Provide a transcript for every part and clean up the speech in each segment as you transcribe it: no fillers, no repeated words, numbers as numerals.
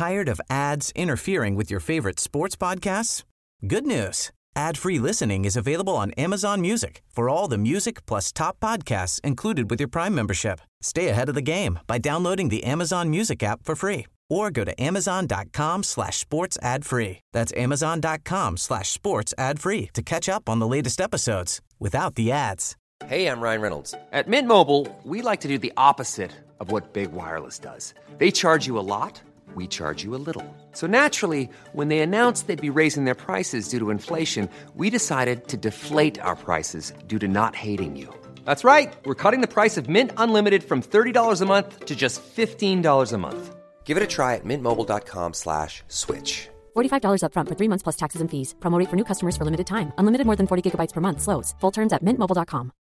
Tired of ads interfering with your favorite sports podcasts? Good news. Ad-free listening is available on Amazon Music for all the music plus top podcasts included with your Prime membership. Stay ahead of the game by downloading the Amazon Music app for free or go to amazon.com/sports ad free. That's amazon.com/sports ad free to catch up on the latest episodes without the ads. Hey, I'm Ryan Reynolds. At Mint Mobile, we like to do the opposite of what Big Wireless does. They charge you a lot. We charge you a little. So naturally, when they announced they'd be raising their prices due to inflation, we decided to deflate our prices due to not hating you. That's right. We're cutting the price of Mint Unlimited from $30 a month to just $15 a month. Give it a try at mintmobile.com/switch. $45 up front for 3 months plus taxes and fees. Promo rate for new customers for limited time. Unlimited more than 40 gigabytes per month. Slows full terms at mintmobile.com.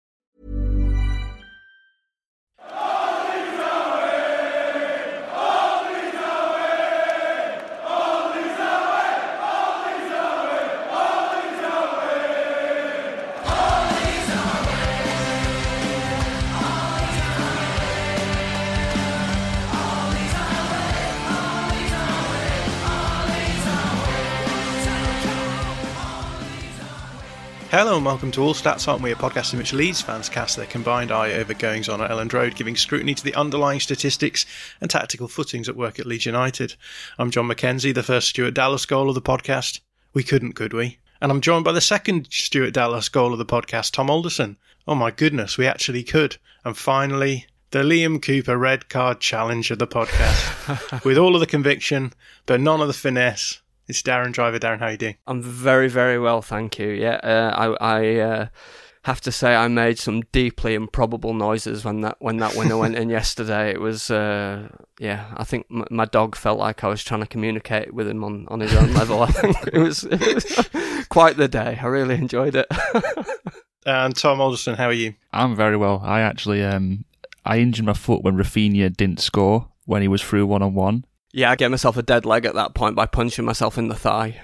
Hello and welcome to All Stats Aren't We, a podcast in which Leeds fans cast their combined eye over goings on at Elland Road, giving scrutiny to the underlying statistics and tactical footings at work at Leeds United. I'm John McKenzie, the first Stuart Dallas goal of the podcast. We couldn't, could we? And I'm joined by the second Stuart Dallas goal of the podcast, Tom Alderson. Oh my goodness, we actually could. And finally, the Liam Cooper red card challenge of the podcast. With all of the conviction, but none of the finesse. It's Darren Driver. Darren, how are you doing? I'm very, very well, thank you. Yeah, I have to say I made some deeply improbable noises when that winner went in yesterday. It was, I think my dog felt like I was trying to communicate with him on his own level. I think it was quite the day. I really enjoyed it. And Tom Alderson, how are you? I'm very well. I actually I injured my foot when Rafinha didn't score when he was through 1-on-1. Yeah, I gave myself a dead leg at that point by punching myself in the thigh.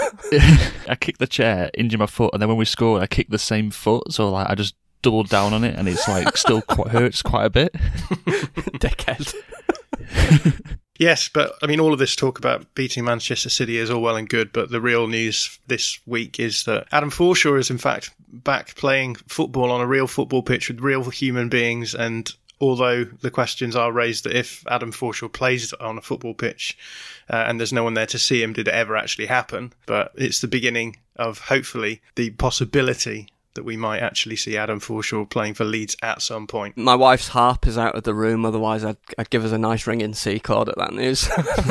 I kicked the chair, injured my foot, and then when we scored, I kicked the same foot. So I just doubled down on it, and it's still hurts quite a bit. Dickhead. Yes, but I mean, all of this talk about beating Manchester City is all well and good, but the real news this week is that Adam Forshaw is in fact back playing football on a real football pitch with real human beings. And although the questions are raised that if Adam Forshaw plays on a football pitch and there's no one there to see him, did it ever actually happen? But it's the beginning of, hopefully, the possibility that we might actually see Adam Forshaw playing for Leeds at some point. My wife's harp is out of the room, otherwise I'd give us a nice ringing C chord at that news.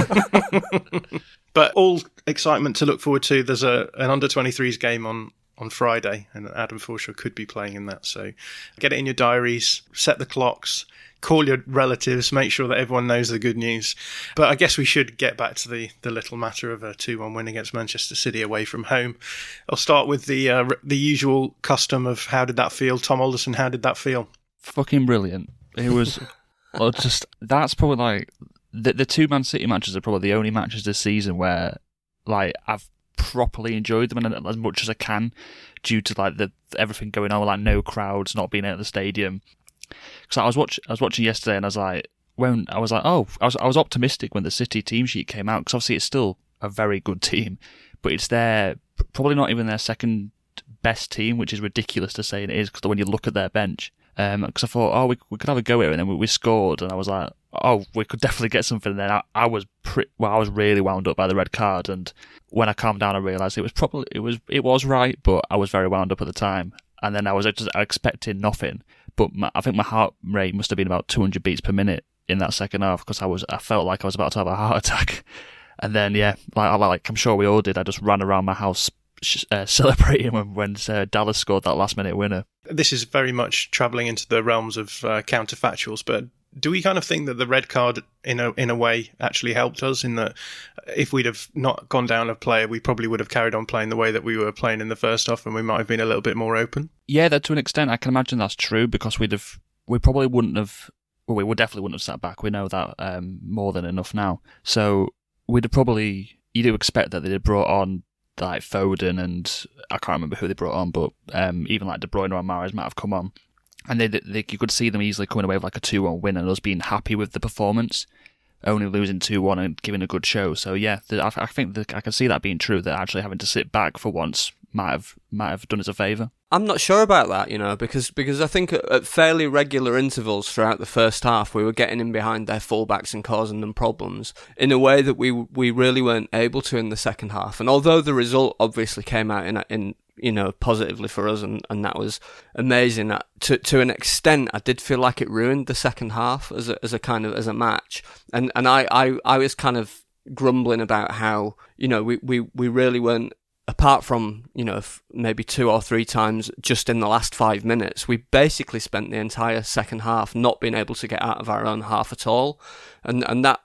But all excitement to look forward to. There's an under-23s game on Friday, and Adam Forshaw could be playing in that. So get it in your diaries, set the clocks, call your relatives, make sure that everyone knows the good news. But I guess we should get back to the little matter of a 2-1 win against Manchester City away from home. I'll start with the usual custom of how did that feel? Tom Alderson, how did that feel? Fucking brilliant. It was that's probably like the two Man City matches are probably the only matches this season where I've properly enjoyed them and as much as I can due to everything going on, like no crowds, not being at the stadium. Because I was watching yesterday and I was optimistic when the City team sheet came out, because obviously it's still a very good team, but it's probably not even their second best team, which is ridiculous to say it is, because when you look at their bench. Because I thought, we could have a go here, and then we scored, and I was like, we could definitely get something. And then I was really wound up by the red card, and when I calmed down, I realised it was right, but I was very wound up at the time, and then I was just expecting nothing. But I think my heart rate must have been about 200 beats per minute in that second half, because I felt like I was about to have a heart attack. And then I'm sure we all did, I just ran around my house celebrating when Dallas scored that last minute winner. This is very much travelling into the realms of counterfactuals, but do we kind of think that the red card in a way actually helped us, in that if we'd have not gone down a player, we probably would have carried on playing the way that we were playing in the first half, and we might have been a little bit more open? Yeah, that to an extent I can imagine that's true, because we definitely wouldn't have sat back. We know that more than enough now. So you do expect that they'd have brought on like Foden, and I can't remember who they brought on, but even like De Bruyne or Mahrez might have come on, and you could see them easily coming away with like a 2-1 win and us being happy with the performance. only losing 2-1 and giving a good show. So yeah, I think I can see that being true, that actually having to sit back for once might have done us a favour. I'm not sure about that, because I think at fairly regular intervals throughout the first half, we were getting in behind their fullbacks and causing them problems in a way that we really weren't able to in the second half. And although the result obviously came out in positively for us, and that was amazing, to an extent, I did feel like it ruined the second half as a match. And I was kind of grumbling about how, we really weren't, apart from, maybe 2 or 3 times just in the last 5 minutes, we basically spent the entire second half not being able to get out of our own half at all. And that,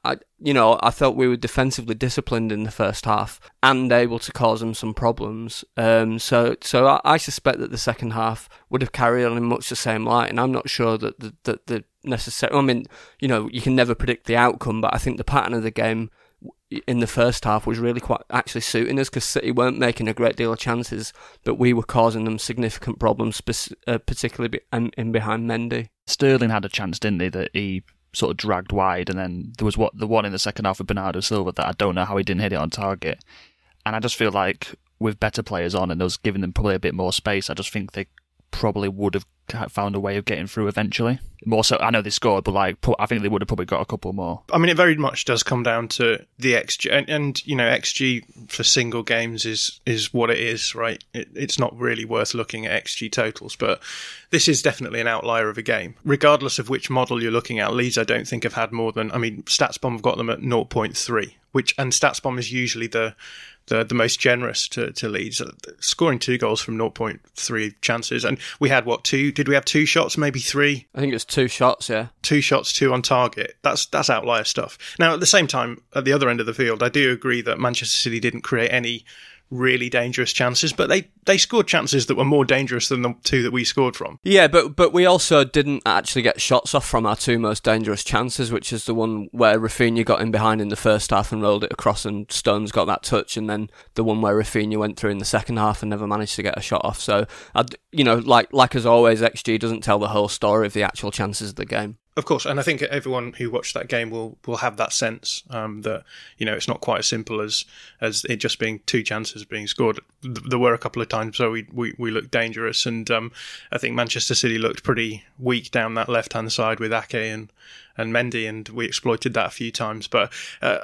I felt we were defensively disciplined in the first half and able to cause them some problems. So I suspect that the second half would have carried on in much the same light, and I'm not sure that the necessary. I mean, you can never predict the outcome, but I think the pattern of the game in the first half was really quite actually suiting us, because City weren't making a great deal of chances, but we were causing them significant problems, particularly in behind Mendy. Sterling had a chance, didn't he, that he sort of dragged wide, and then there was the one in the second half of Bernardo Silva that I don't know how he didn't hit it on target. And I just feel like with better players on and us giving them probably a bit more space, I just think they probably would have found a way of getting through eventually. More so, I know they scored, but I think they would have probably got a couple more. I mean, it very much does come down to the XG, and XG for single games is what it is, right? It's not really worth looking at XG totals, but this is definitely an outlier of a game. Regardless of which model you're looking at, Leeds I don't think have had more than, StatsBomb have got them at 0.3, and StatsBomb is usually the most generous to Leeds, scoring 2 goals from 0.3 chances. And we had, 2? Did we have 2 shots, maybe 3? I think it was 2 shots, yeah. 2 shots, 2 on target. That's outlier stuff. Now, at the same time, at the other end of the field, I do agree that Manchester City didn't create any really dangerous chances, but they scored chances that were more dangerous than the 2 that we scored from. Yeah, but we also didn't actually get shots off from our 2 most dangerous chances, which is the one where Rafinha got in behind in the first half and rolled it across, and Stones got that touch, and then the one where Rafinha went through in the second half and never managed to get a shot off. So, like as always, XG doesn't tell the whole story of the actual chances of the game. Of course, and I think everyone who watched that game will have that sense that it's not quite as simple as it just being 2 chances being scored. There were a couple of times where we looked dangerous, and I think Manchester City looked pretty weak down that left hand side with Ake and Mendy, and we exploited that a few times. But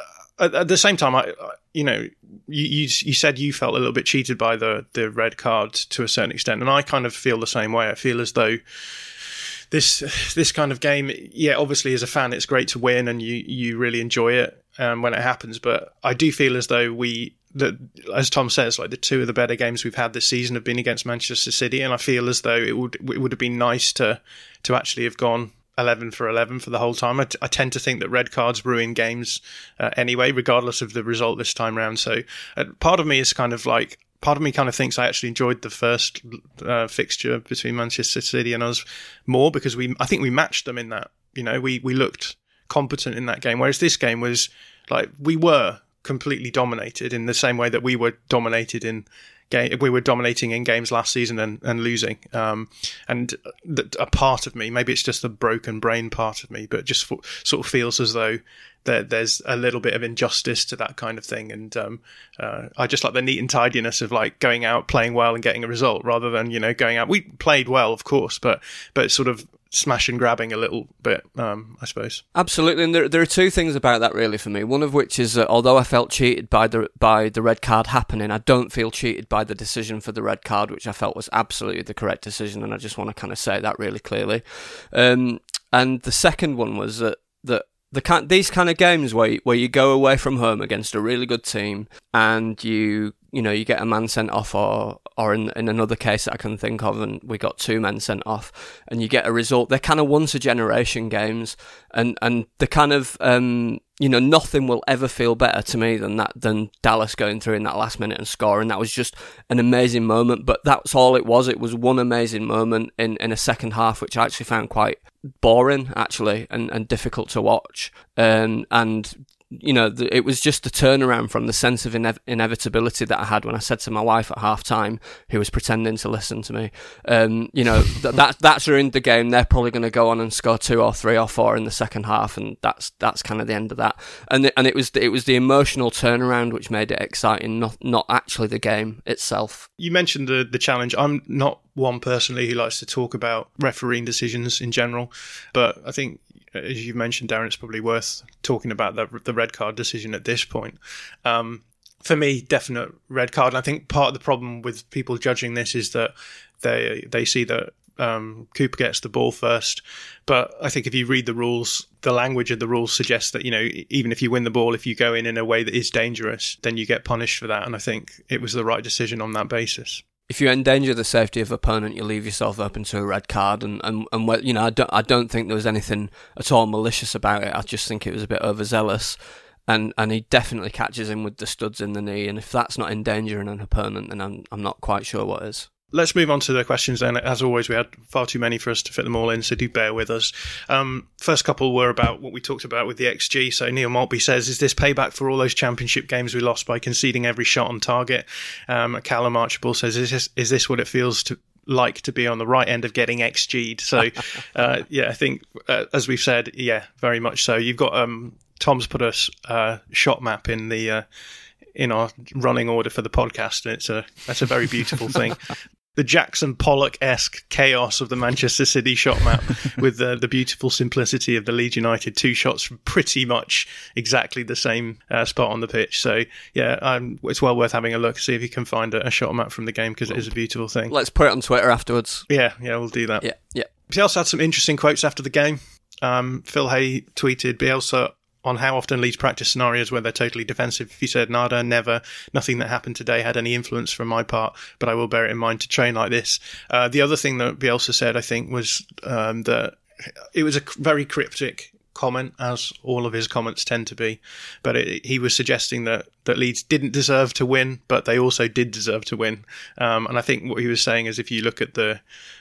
at the same time, you said you felt a little bit cheated by the red card to a certain extent, and I kind of feel the same way. I feel as though this kind of game, obviously as a fan it's great to win and you really enjoy it when it happens, but I do feel as though as Tom says, the 2 of the better games we've had this season have been against Manchester City, and I feel as though it would have been nice to actually have gone 11 for 11 for the whole time. I tend to think that red cards ruin games anyway, regardless of the result this time round. So part of me kind of thinks I actually enjoyed the first fixture between Manchester City and us more, because I think we matched them in that. We looked competent in that game, whereas this game was we were completely dominated in the same way that we were dominating in games last season and losing. And a part of me, maybe it's just the broken brain part of me, but just sort of feels as though there's a little bit of injustice to that kind of thing. And I just like the neat and tidiness of going out, playing well and getting a result, rather than, going out. We played well, of course, but sort of smash and grabbing a little bit, I suppose. Absolutely, and there are 2 things about that really for me. One of which is that although I felt cheated by the red card happening, I don't feel cheated by the decision for the red card, which I felt was absolutely the correct decision, and I just want to kind of say that really clearly. And the second one was that these kind of games where you go away from home against a really good team and you get a man sent off, or in another case that I can think of, and we got 2 men sent off, and you get a result. They're kind of once a generation games, and the kind of nothing will ever feel better to me than Dallas going through in that last minute and scoring. That was just an amazing moment, but that's all it was. It was one amazing moment in a second half, which I actually found quite boring, actually, and difficult to watch. And it was just the turnaround from the sense of inevitability that I had when I said to my wife at half time, who was pretending to listen to me, that's ruined the game. They're probably going to go on and score 2 or 3 or 4 in the second half, and that's kind of the end of that. And it was the emotional turnaround which made it exciting, not actually the game itself. You mentioned the challenge. I'm not one personally who likes to talk about refereeing decisions in general, but I think, as you've mentioned, Darren, it's probably worth talking about the red card decision at this point. For me, definite red card. And I think part of the problem with people judging this is that they see that Cooper gets the ball first. But I think if you read the rules, the language of the rules suggests that, even if you win the ball, if you go in a way that is dangerous, then you get punished for that. And I think it was the right decision on that basis. If you endanger the safety of opponent, you leave yourself open to a red card, and I don't think there was anything at all malicious about it. I just think it was a bit overzealous, and he definitely catches him with the studs in the knee. And if that's not endangering an opponent, then I'm not quite sure what is. Let's move on to the questions then. As always, we had far too many for us to fit them all in, so do bear with us. First couple were about what we talked about with the XG. So Neil Maltby says, is this payback for all those championship games we lost by conceding every shot on target? Callum Archibald says, is this what it feels like to be on the right end of getting XG'd? So, I think, as we've said, very much so. You've got Tom's put a shot map in our running order for the podcast, and that's a very beautiful thing. The Jackson Pollock-esque chaos of the Manchester City shot map with the beautiful simplicity of the Leeds United 2 shots from pretty much exactly the same spot on the pitch. So, it's well worth having a look, see if you can find a shot map from the game, because it is a beautiful thing. Let's put it on Twitter afterwards. Yeah, we'll do that. Yeah. Bielsa had some interesting quotes after the game. Phil Hay tweeted, Bielsa on how often Leeds practice scenarios where they're totally defensive. He said, nada, never, nothing that happened today had any influence from my part, but I will bear it in mind to train like this. The other thing that Bielsa said, I think, was that it was a very cryptic comment, as all of his comments tend to be, but he was suggesting that Leeds didn't deserve to win, but they also did deserve to win. And I think what he was saying is, if you look at the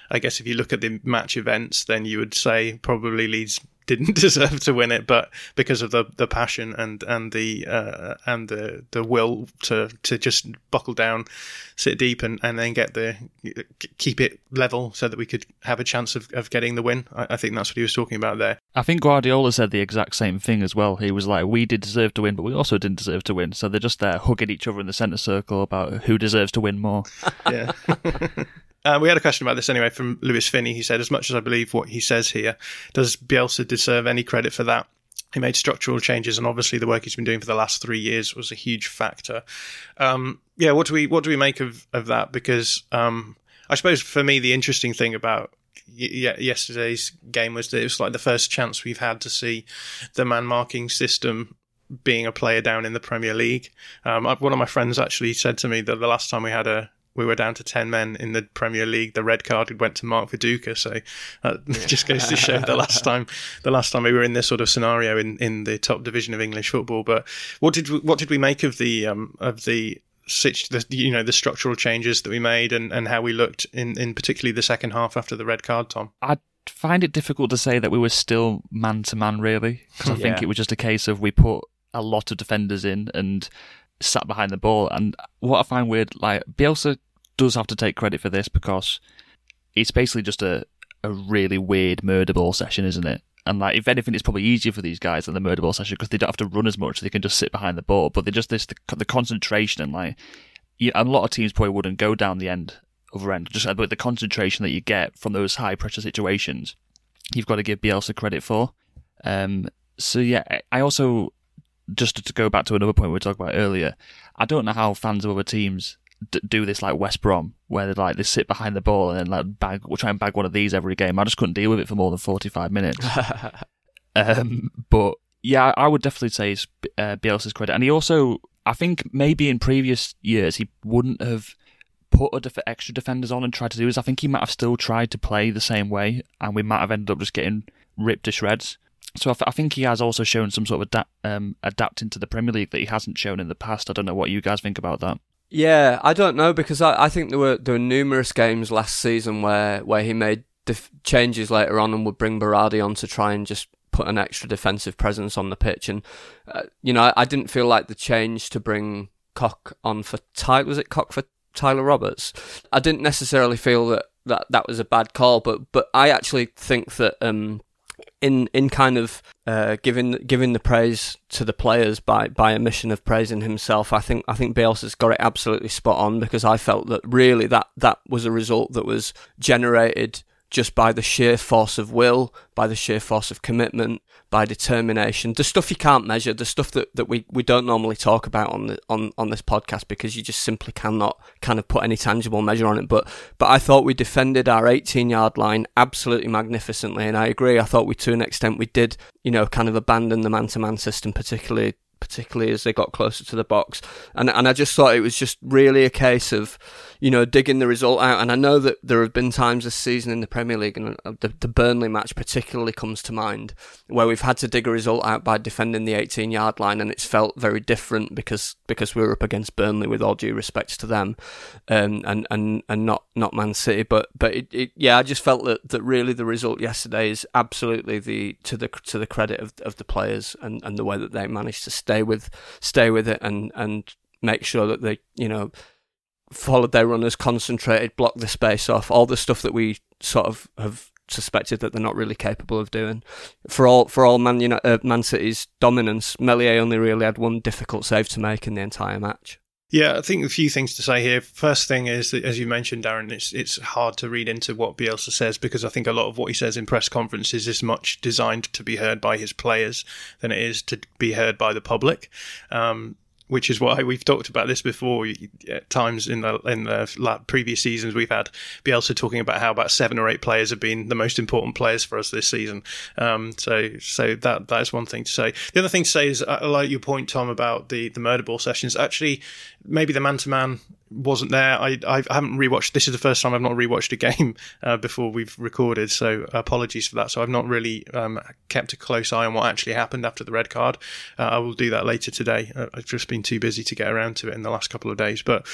match events, then you would say probably Leeds didn't deserve to win it, but because of the passion and the will to just buckle down, sit deep, and then keep it level so that we could have a chance of getting the win. I think that's what he was talking about there. I think Guardiola said the exact same thing as well. He was like, we did deserve to win, but we also didn't deserve to win. So they're just there hugging each other in the centre circle about who deserves to win more. Yeah. We had a question about this anyway from Lewis Finney. He said, as much as I believe what he says here, does Bielsa deserve any credit for that? He made structural changes, and obviously the work he's been doing for the last 3 years was a huge factor. What do we make of that? Because I suppose for me the interesting thing about yesterday's game was that it was like the first chance we've had to see the man marking system being a player down in the Premier League. One of my friends actually said to me that the last time we were down to 10 men in the Premier League, the red card went to Mark Viduka. So that just goes to show the last time we were in this sort of scenario in the top division of English football. But what did we make of the structural changes that we made and how we looked in particularly the second half after the red card, Tom? I find it difficult to say that we were still man to man, really, because I think it was just a case of we put a lot of defenders in and sat behind the ball. And what I find weird, like, Bielsa does have to take credit for this, because it's basically just a really weird murder ball session, isn't it? And like, if anything, it's probably easier for these guys than the murder ball session, because they don't have to run as much; they can just sit behind the ball. But they're just the concentration, and like, a lot of teams probably wouldn't go down the other end. Just but the concentration that you get from those high pressure situations, you've got to give Bielsa credit for. I also, just to go back to another point we were talking about earlier, I don't know how fans of other teams do this, like West Brom, where they sit behind the ball and then we'll try and bag one of these every game. I just couldn't deal with it for more than 45 minutes. But yeah, I would definitely say it's Bielsa's credit. And he also, I think maybe in previous years, he wouldn't have put extra defenders on and tried to do this. I think he might have still tried to play the same way, and we might have ended up just getting ripped to shreds. So I think he has also shown some sort of adapting to the Premier League that he hasn't shown in the past. I don't know what you guys think about that. Yeah, I don't know, because I think there were numerous games last season where he made changes later on and would bring Berardi on to try and just put an extra defensive presence on the pitch. And, I didn't feel like the change to bring Koch on for Tyler Roberts? I didn't necessarily feel that was a bad call, but I actually think that in kind of giving the praise to the players by omission of praising himself, I think Bielsa's got it absolutely spot on, because I felt that really that was a result that was generated just by the sheer force of will, by the sheer force of commitment, by determination, the stuff you can't measure, the stuff that we don't normally talk about on this podcast, because you just simply cannot kind of put any tangible measure on it. But I thought we defended our 18-yard line absolutely magnificently, and I agree. I thought to an extent we did, kind of abandon the man-to-man system, particularly as they got closer to the box. And I just thought it was just really a case of, digging the result out. And I know that there have been times this season in the Premier League, and the Burnley match particularly comes to mind, where we've had to dig a result out by defending the 18-yard line, and it's felt very different because we were up against Burnley, with all due respect to them, and not Man City. But I just felt that really the result yesterday is absolutely to the credit of the players and the way that they managed to stay with it and make sure that they followed their runners, concentrated, blocked the space off, all the stuff that we sort of have suspected that they're not really capable of doing. For all Man City's dominance, Meslier only really had one difficult save to make in the entire match. Yeah, I think a few things to say here. First thing is that, as you mentioned, Darren, it's hard to read into what Bielsa says, because I think a lot of what he says in press conferences is much designed to be heard by his players than it is to be heard by the public. Which is why we've talked about this before. At times in the previous seasons, we've had Bielsa talking about how about 7 or 8 players have been the most important players for us this season. So that is one thing to say. The other thing to say is, I like your point, Tom, about the murder ball sessions. Actually, maybe the man-to-man wasn't there. I haven't rewatched. This is the first time I've not rewatched a game before we've recorded, so apologies for that. So I've not really kept a close eye on what actually happened after the red card. I will do that later today. I've just been too busy to get around to it in the last couple of days. But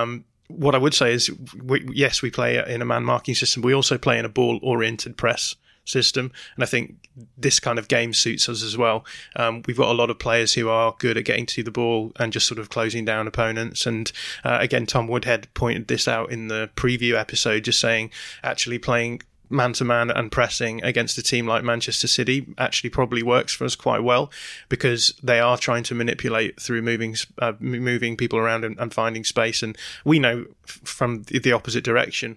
what I would say is, yes, we play in a man marking system. We also play in a ball oriented press system, and I think this kind of game suits us as well. We've got a lot of players who are good at getting to the ball and just sort of closing down opponents, and again, Tom Woodhead pointed this out in the preview episode, just saying actually playing man-to-man and pressing against a team like Manchester City actually probably works for us quite well, because they are trying to manipulate through moving people around and finding space, and we know from the opposite direction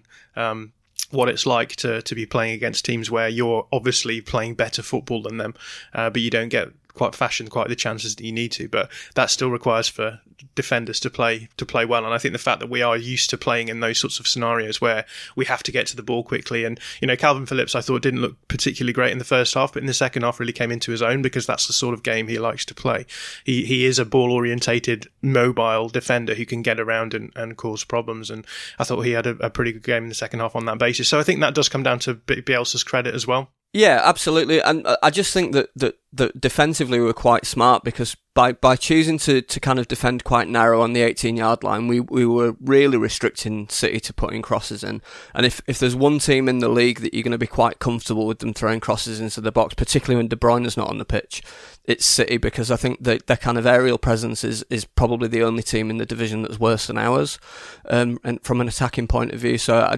what it's like to be playing against teams where you're obviously playing better football than them, but you don't get quite the chances that you need to. But that still requires for defenders to play well, and I think the fact that we are used to playing in those sorts of scenarios where we have to get to the ball quickly, and Calvin Phillips I thought didn't look particularly great in the first half, but in the second half really came into his own, because that's the sort of game he likes to play. He is a ball orientated mobile defender who can get around and cause problems, and I thought he had a pretty good game in the second half on that basis. So I think that does come down to Bielsa's credit as well. Yeah, absolutely. And I just think that defensively we were quite smart, because by choosing to kind of defend quite narrow on the 18-yard line, we were really restricting City to putting crosses in. And if there's one team in the league that you're going to be quite comfortable with them throwing crosses into the box, particularly when De Bruyne's not on the pitch, it's City, because I think that their kind of aerial presence is probably the only team in the division that's worse than ours, and from an attacking point of view. So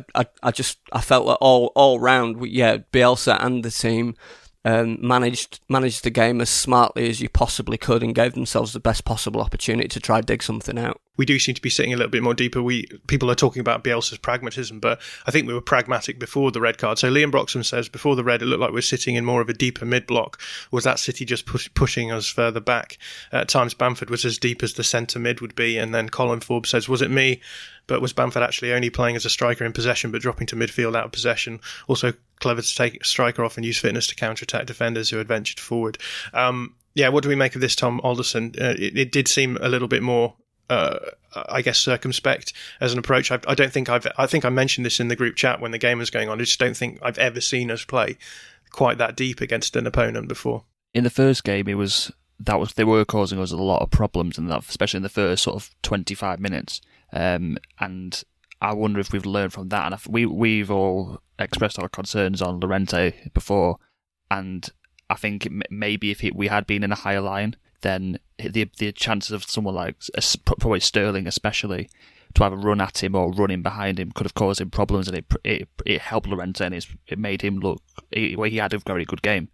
I felt that all round, Bielsa and the team managed the game as smartly as you possibly could, and gave themselves the best possible opportunity to try dig something out. We do seem to be sitting a little bit more deeper. People are talking about Bielsa's pragmatism, but I think we were pragmatic before the red card. So Liam Broxham says, before the red, it looked like we're sitting in more of a deeper mid-block. Was that City just pushing us further back? At times, Bamford was as deep as the centre mid would be. And then Colin Forbes says, was it me? But was Bamford actually only playing as a striker in possession, but dropping to midfield out of possession? Also clever to take a striker off and use fitness to counter-attack defenders who had ventured forward. What do we make of this, Tom Alderson? It did seem a little bit more, I guess, circumspect as an approach. I think I mentioned this in the group chat when the game was going on. I just don't think I've ever seen us play quite that deep against an opponent before. In the first game, they were causing us a lot of problems, and especially in the first sort of 25 minutes. And I wonder if we've learned from that. And we've all expressed our concerns on Llorente before, and I think maybe if we had been in a higher line, then the chances of someone like probably Sterling especially to have a run at him or running behind him could have caused him problems, and it helped Llorente, and it made him look. He had a very good game.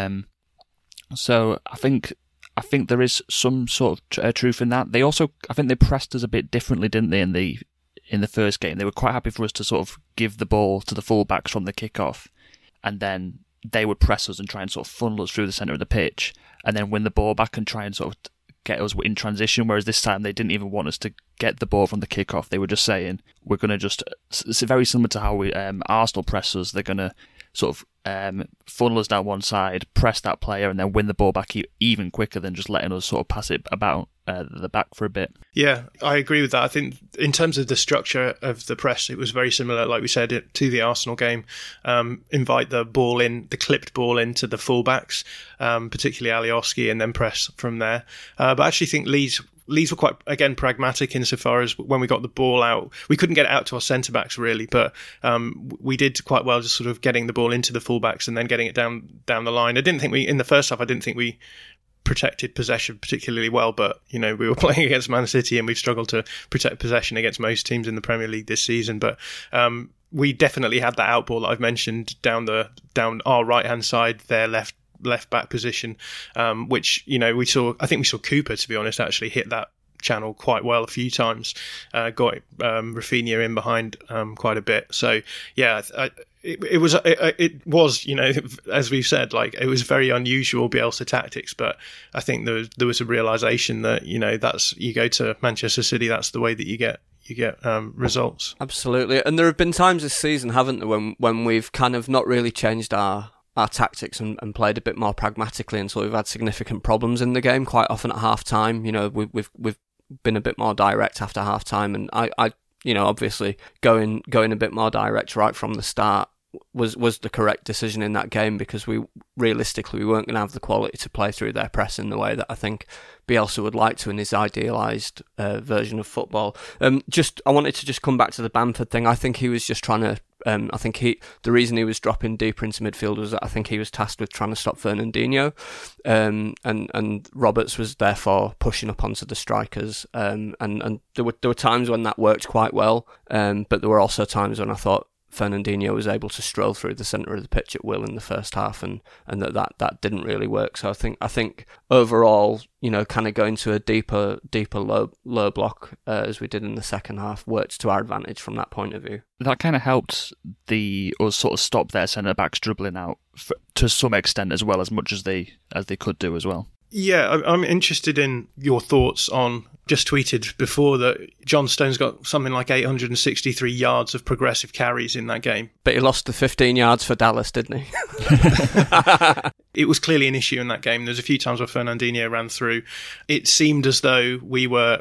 So I think there is some sort of truth in that. I think they pressed us a bit differently, didn't they? In the first game, they were quite happy for us to sort of give the ball to the fullbacks from the kickoff, and then they would press us and try and sort of funnel us through the centre of the pitch, and then win the ball back and try and sort of get us in transition. Whereas this time they didn't even want us to get the ball from the kickoff. They were just saying, we're going to just. It's very similar to how Arsenal press us. They're going to sort of funnel us down one side, press that player, and then win the ball back even quicker than just letting us sort of pass it about the back for a bit. Yeah, I agree with that. I think in terms of the structure of the press, it was very similar, like we said, to the Arsenal game. Invite the ball in, the clipped ball into the fullbacks, particularly Alioski, and then press from there. But I actually think Leeds were quite, again, pragmatic insofar as when we got the ball out, we couldn't get it out to our centre-backs really, but we did quite well just sort of getting the ball into the fullbacks and then getting it down the line. In the first half, I didn't think we protected possession particularly well, but we were playing against Man City and we've struggled to protect possession against most teams in the Premier League this season. But we definitely had that outball that I've mentioned down our right-hand side, their left back position, which we saw. I think we saw Cooper, to be honest, actually hit that channel quite well a few times. Got Rafinha in behind quite a bit. So yeah, it was as we've said, like, it was very unusual Bielsa tactics, but I think there was a realization that that's, you go to Manchester City, that's the way that you get results. Absolutely. And there have been times this season, haven't there, when we've kind of not really changed our tactics and played a bit more pragmatically, and so we've had significant problems in the game quite often at half time. We've been a bit more direct after half time, and I obviously going a bit more direct right from the start was the correct decision in that game, because we realistically weren't going to have the quality to play through their press in the way that I think Bielsa would like to in his idealised version of football. I wanted to just come back to the Bamford thing. I think he was just trying to. The reason he was dropping deeper into midfield was that I think he was tasked with trying to stop Fernandinho, and Roberts was therefore pushing up onto the strikers. And there were times when that worked quite well, but there were also times when I thought Fernandinho was able to stroll through the centre of the pitch at will in the first half, and that didn't really work. So I think overall, kind of going to a deeper low block as we did in the second half worked to our advantage from that point of view. That kind of helped us sort of stop their centre backs dribbling out to some extent, as well, as much as they could do as well. Yeah, I'm interested in your thoughts on. Just tweeted before that John Stones got something like 863 yards of progressive carries in that game. But he lost the 15 yards for Dallas, didn't he? It was clearly an issue in that game. There's a few times where Fernandinho ran through. It seemed as though we were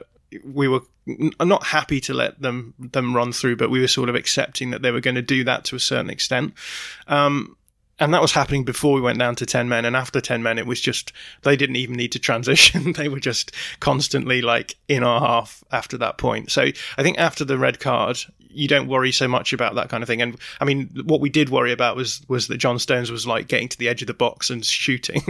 not happy to let them run through, but we were sort of accepting that they were going to do that to a certain extent. And that was happening before we went down to 10 men. And after 10 men, it was just, they didn't even need to transition. They were just constantly like in our half after that point. So I think after the red card, you don't worry so much about that kind of thing. And I mean, what we did worry about was that John Stones was like getting to the edge of the box and shooting.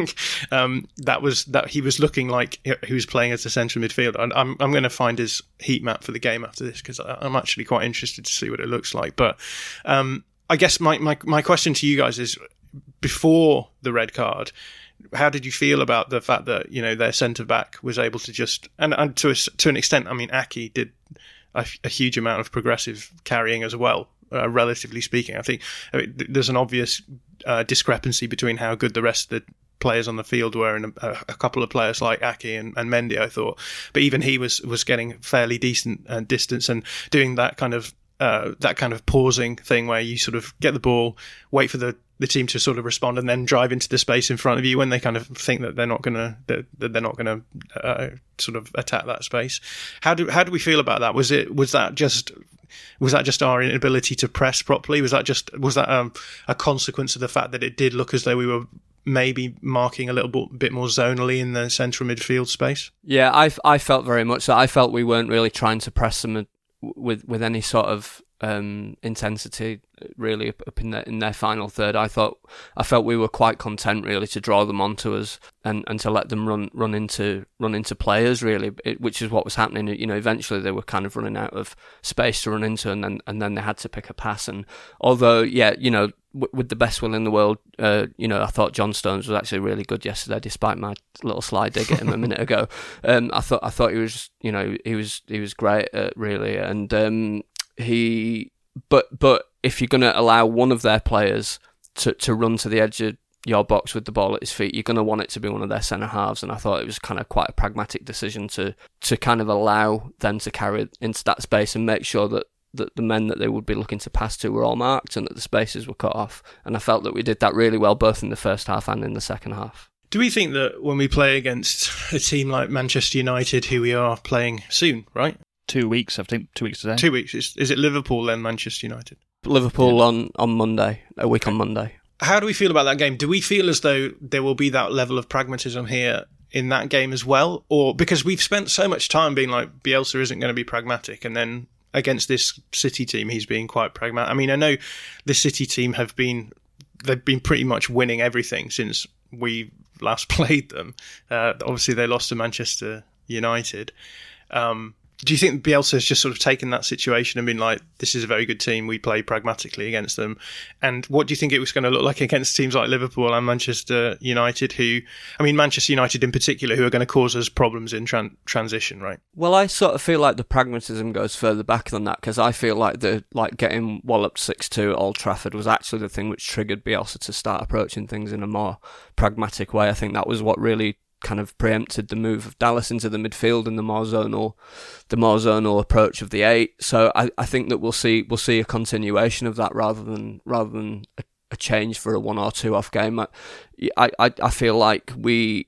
That he was looking like he was playing as a central midfielder. And I'm going to find his heat map for the game after this, because I'm actually quite interested to see what it looks like. But I guess my question to you guys is, before the red card, how did you feel about the fact that their centre back was able to just and to an extent, I mean, Aki did a huge amount of progressive carrying as well, relatively speaking. I think there's an obvious discrepancy between how good the rest of the players on the field were and a couple of players like Aki and Mendy, I thought, but even he was getting fairly decent distance and doing that kind of pausing thing where you sort of get the ball, wait for the team to sort of respond, and then drive into the space in front of you when they kind of think that they're not going to sort of attack that space. How do we feel about that? Was that just our inability to press properly? Was that a consequence of the fact that it did look as though we were maybe marking a little bit more zonally in the central midfield space? Yeah, I felt very much that. I felt we weren't really trying to press them with any sort of intensity really up in their final third. I felt we were quite content really to draw them onto us and to let them run into players really, which is what was happening. Eventually they were kind of running out of space to run into, and then they had to pick a pass. And although with the best will in the world, I thought John Stones was actually really good yesterday, despite my little sly dig at him a minute ago. I thought he was, he was great, really, and But if you're going to allow one of their players to run to the edge of your box with the ball at his feet, you're going to want it to be one of their centre halves. And I thought it was kind of quite a pragmatic decision to kind of allow them to carry into that space and make sure that the men that they would be looking to pass to were all marked and that the spaces were cut off. And I felt that we did that really well, both in the first half and in the second half. Do we think that when we play against a team like Manchester United, who we are playing soon, right? 2 weeks, I think 2 weeks today. 2 weeks. Is it Liverpool then Manchester United? Liverpool on Monday, a week on Monday. How do we feel about that game? Do we feel as though there will be that level of pragmatism here in that game as well? Or because we've spent so much time being like, Bielsa isn't going to be pragmatic, and then against this City team, he's being quite pragmatic. I mean, I know the City team they've been pretty much winning everything since we last played them. Obviously, they lost to Manchester United. Do you think Bielsa has just sort of taken that situation and been like, this is a very good team, we play pragmatically against them? And what do you think it was going to look like against teams like Liverpool and Manchester United, Manchester United in particular, who are going to cause us problems in transition, right? Well, I sort of feel like the pragmatism goes further back than that, because I feel like getting walloped 6-2 at Old Trafford was actually the thing which triggered Bielsa to start approaching things in a more pragmatic way. I think that was what really kind of preempted the move of Dallas into the midfield and the more zonal approach of the 8. So I think that we'll see a continuation of that rather than a change for a 1 or 2 off game. I feel like we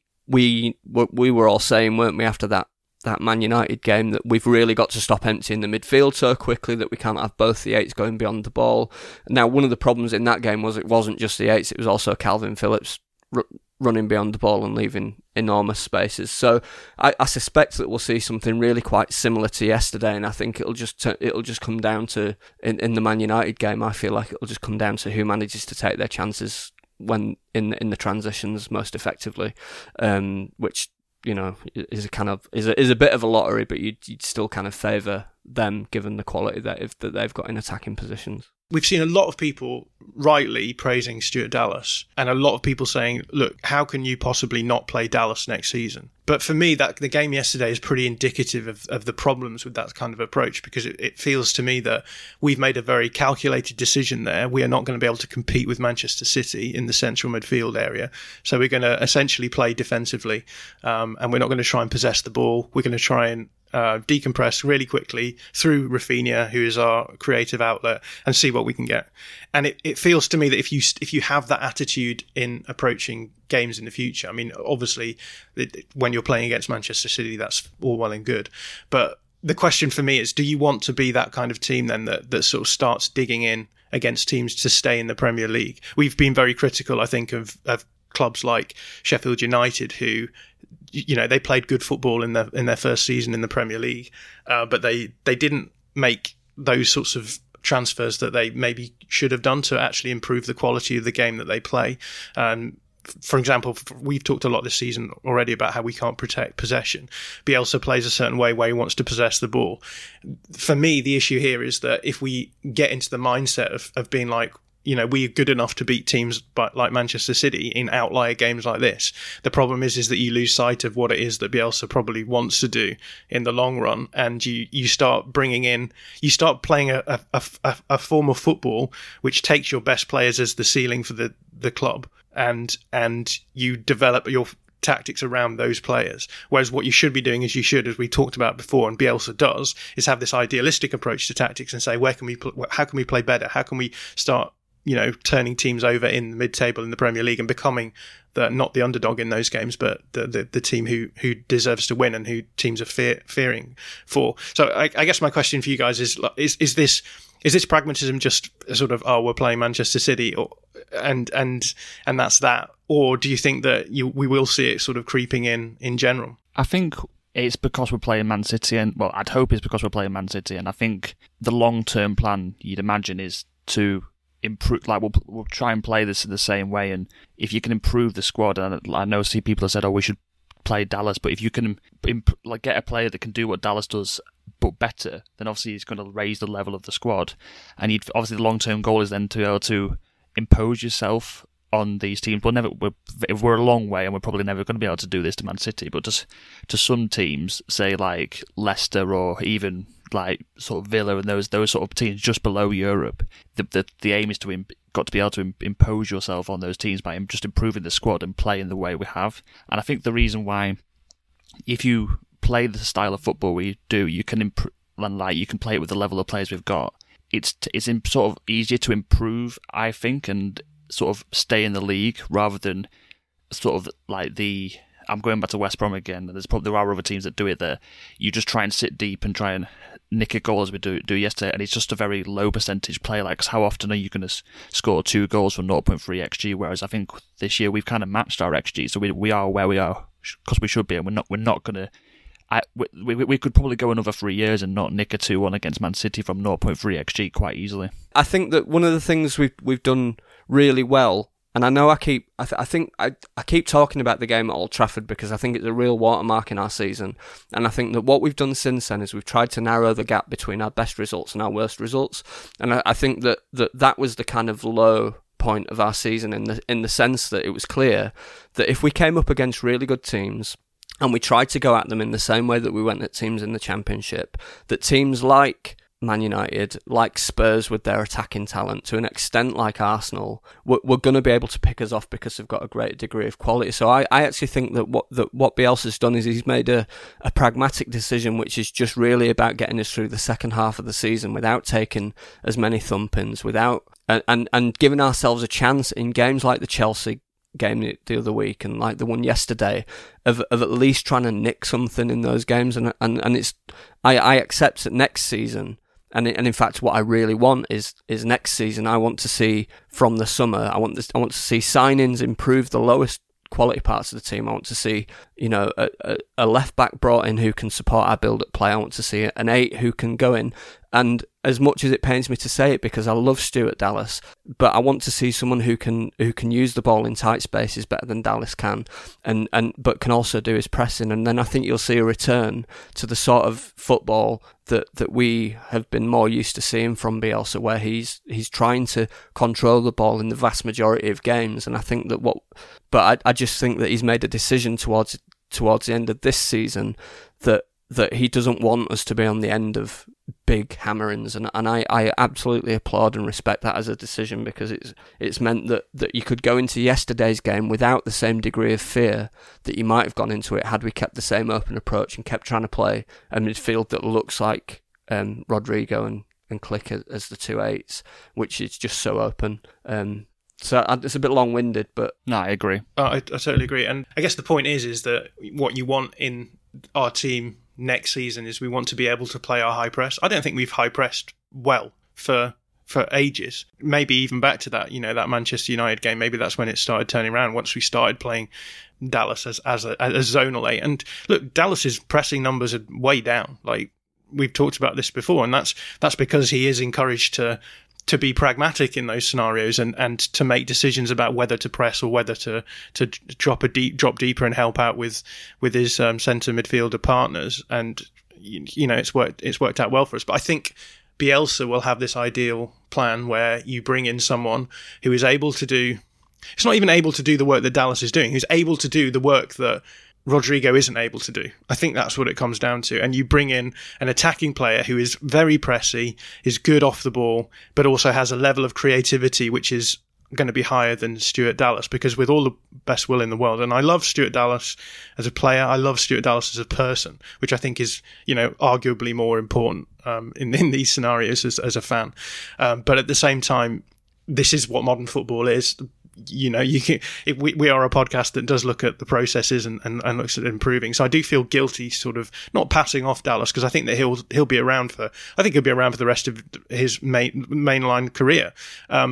were all saying, weren't we, after that Man United game, that we've really got to stop emptying the midfield so quickly that we can't have both the 8s going beyond the ball. Now, one of the problems in that game was it wasn't just the 8s, it was also Calvin Phillips running beyond the ball and leaving enormous spaces. So I suspect that we'll see something really quite similar to yesterday, and I think it'll just come down to, in the Man United game, I feel like it'll just come down to who manages to take their chances when in the transitions most effectively, which is a bit of a lottery, but you'd still kind of favour them given the quality that they've got in attacking positions. We've seen a lot of people rightly praising Stuart Dallas, and a lot of people saying, look, how can you possibly not play Dallas next season? But for me, that the game yesterday is pretty indicative of the problems with that kind of approach, because it feels to me that we've made a very calculated decision there. We are not going to be able to compete with Manchester City in the central midfield area. So we're going to essentially play defensively, and we're not going to try and possess the ball. We're going to try and decompress really quickly through Rafinha, who is our creative outlet, and see what we can get. And it feels to me that if you have that attitude in approaching games in the future, I mean, obviously, when you're playing against Manchester City, that's all well and good. But the question for me is, do you want to be that kind of team then that sort of starts digging in against teams to stay in the Premier League? We've been very critical, I think, of clubs like Sheffield United, who, they played good football in their first season in the Premier League, but they didn't make those sorts of transfers that they maybe should have done to actually improve the quality of the game that they play. For example, we've talked a lot this season already about how we can't protect possession. Bielsa plays a certain way where he wants to possess the ball. For me, the issue here is that if we get into the mindset of being like, we are good enough to beat teams like Manchester City in outlier games like this, the problem is that you lose sight of what it is that Bielsa probably wants to do in the long run, and you start playing a form of football which takes your best players as the ceiling for the club, and you develop your tactics around those players. Whereas what you should be doing is as we talked about before, and Bielsa does, is have this idealistic approach to tactics and say, how can we play better? How can we start turning teams over in the mid-table in the Premier League and becoming not the underdog in those games, but the team who deserves to win and who teams are fearing for. So I guess my question for you guys is this pragmatism just sort of, we're playing Manchester City, and that's that? Or do you think that we will see it sort of creeping in general? I think it's because we're playing Man City, and well, I'd hope it's because we're playing Man City, and I think the long-term plan you'd imagine is to improve. Like we'll try and play this in the same way, and if you can improve the squad, and I know people have said, oh, we should play Dallas, but if you can get a player that can do what Dallas does but better, then obviously he's going to raise the level of the squad, and obviously the long-term goal is then to be able to impose yourself on these teams. We're a long way, and we're probably never going to be able to do this to Man City, but just to some teams, say like Leicester or even like sort of Villa and those sort of teams just below Europe, the aim is to be able to impose yourself on those teams by just improving the squad and playing the way we have. And I think the reason why, if you play the style of football we do, you can you can play it with the level of players we've got. It's sort of easier to improve, I think, and sort of stay in the league rather than sort of like I'm going back to West Brom again. There are other teams that do it there. You just try and sit deep and try and nick a goal as we do yesterday, and it's just a very low percentage play. Like, 'cause how often are you going to score 2 goals from 0.3 XG? Whereas I think this year we've kind of matched our XG, so we are where we are because we should be, and we're not going to. We could probably go another 3 years and not nick a 2-1 against Man City from 0.3 XG quite easily. I think that one of the things we've done really well, and I know I keep talking about the game at Old Trafford because I think it's a real watermark in our season, and I think that what we've done since then is we've tried to narrow the gap between our best results and our worst results, and I think that was the kind of low point of our season in the sense that it was clear that if we came up against really good teams and we tried to go at them in the same way that we went at teams in the Championship, that teams like Man United, like Spurs with their attacking talent, to an extent like Arsenal, we're going to be able to pick us off because they've got a great degree of quality. So I actually think that what Bielsa's done is he's made a pragmatic decision, which is just really about getting us through the second half of the season without taking as many thumpings, and giving ourselves a chance in games like the Chelsea game the other week and like the one yesterday of at least trying to nick something in those games, and it's I accept that next season, and in fact what I really want is next season I want to see from the summer, I want to see signings improve the lowest quality parts of the team. I want to see, a left back brought in who can support our build up play. I want to see an 8 who can go in. And as much as it pains me to say it, because I love Stuart Dallas, but I want to see someone who can use the ball in tight spaces better than Dallas can, but can also do his pressing. And then I think you'll see a return to the sort of football that we have been more used to seeing from Bielsa, where he's trying to control the ball in the vast majority of games. And I think I just think that he's made a decision towards the end of this season that he doesn't want us to be on the end of big hammerings, and I absolutely applaud and respect that as a decision, because it's meant that you could go into yesterday's game without the same degree of fear that you might have gone into it had we kept the same open approach and kept trying to play a midfield that looks like Rodrigo and Klich as the 2 8s, which is just so open. So it's a bit long-winded, but no, I agree. I totally agree, and I guess the point is that what you want in our team next season is we want to be able to play our high press. I don't think we've high pressed well for ages. Maybe even back to that, that Manchester United game. Maybe that's when it started turning around. Once we started playing Dallas as a zonal 8. And look, Dallas's pressing numbers are way down. Like we've talked about this before, and that's because he is encouraged to be pragmatic in those scenarios and to make decisions about whether to press or whether to drop deeper and help out with his centre midfielder partners. And it's worked out well for us. But I think Bielsa will have this ideal plan where you bring in someone who is able to do. It's not even able to do the work that Dallas is doing. Who's able to do the work that Rodrigo isn't able to do. I think that's what it comes down to. And you bring in an attacking player who is very pressy, is good off the ball, but also has a level of creativity which is going to be higher than Stuart Dallas, because with all the best will in the world, and I love Stuart Dallas as a player, I love Stuart Dallas as a person, which I think is, arguably more important in these scenarios as a fan. But at the same time, this is what modern football is. We are a podcast that does look at the processes and looks at improving. So I do feel guilty sort of not passing off Dallas, because I think that he'll be around for the rest of his mainline career.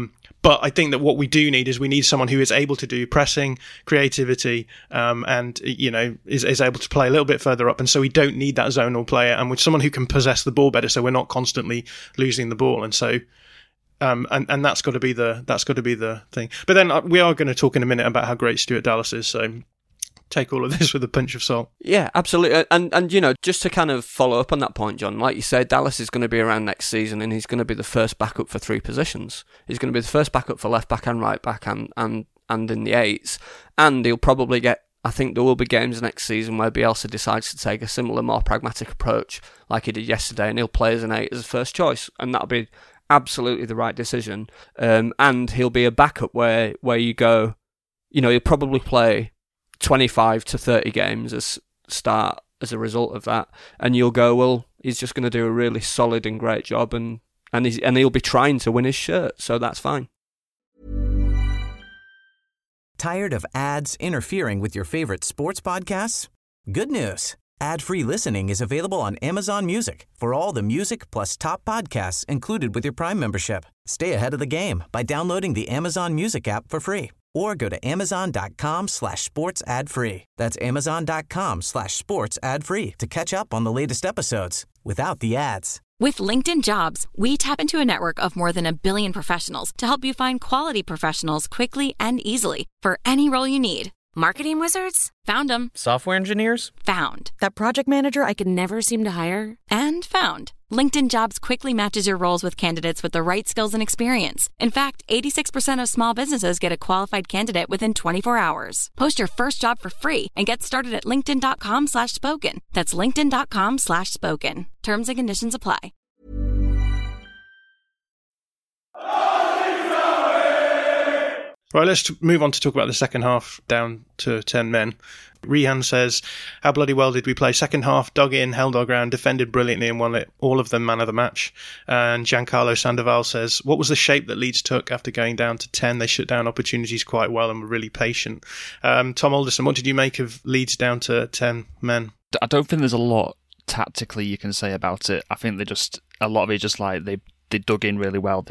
But I think that what we do need is we need someone who is able to do pressing, creativity, and, is able to play a little bit further up. And so we don't need that zonal player, and with someone who can possess the ball better, so we're not constantly losing the ball. And so, and that's got to be the thing. But then we are going to talk in a minute about how great Stuart Dallas is. So take all of this with a pinch of salt. Yeah, absolutely. And just to kind of follow up on that point, John, like you said, Dallas is going to be around next season, and he's going to be the first backup for 3 positions. He's going to be the first backup for left back and right back and in the eights. And he'll probably get, I think there will be games next season where Bielsa decides to take a similar, more pragmatic approach like he did yesterday, and he'll play as an 8 as a first choice, and that'll be absolutely the right decision. And he'll be a backup where you go, he'll probably play 25 to 30 games as start as a result of that, and you'll go, well, he's just going to do a really solid and great job, and he'll be trying to win his shirt, so that's fine. Tired of ads interfering with your favorite sports podcasts? Good news. Ad-free listening is available on Amazon Music for all the music plus top podcasts included with your Prime membership. Stay ahead of the game by downloading the Amazon Music app for free, or go to amazon.com/sports ad free. That's amazon.com/sports ad free to catch up on the latest episodes without the ads. With LinkedIn Jobs, we tap into a network of more than 1 billion professionals to help you find quality professionals quickly and easily for any role you need. Marketing wizards? Found them. Software engineers? Found. That project manager I could never seem to hire? And found. LinkedIn Jobs quickly matches your roles with candidates with the right skills and experience. In fact, 86% of small businesses get a qualified candidate within 24 hours. Post your first job for free and get started at linkedin.com/spoken. That's linkedin.com/spoken. Terms and conditions apply. Right, let's move on to talk about the second half, down to 10 men. Rehan says, how bloody well did we play second half? Dug in, held our ground, defended brilliantly, and won it. All of them man of the match. And Giancarlo Sandoval says, what was the shape that Leeds took after going down to 10? They shut down opportunities quite well and were really patient. Tom Alderson, what did you make of Leeds down to 10 men? I don't think there's a lot tactically you can say about it. I think a lot of it just like they dug in really well.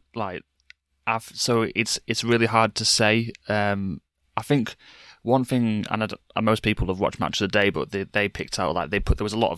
So it's really hard to say. I think one thing, and most people have watched matches a day, but they picked out there was a lot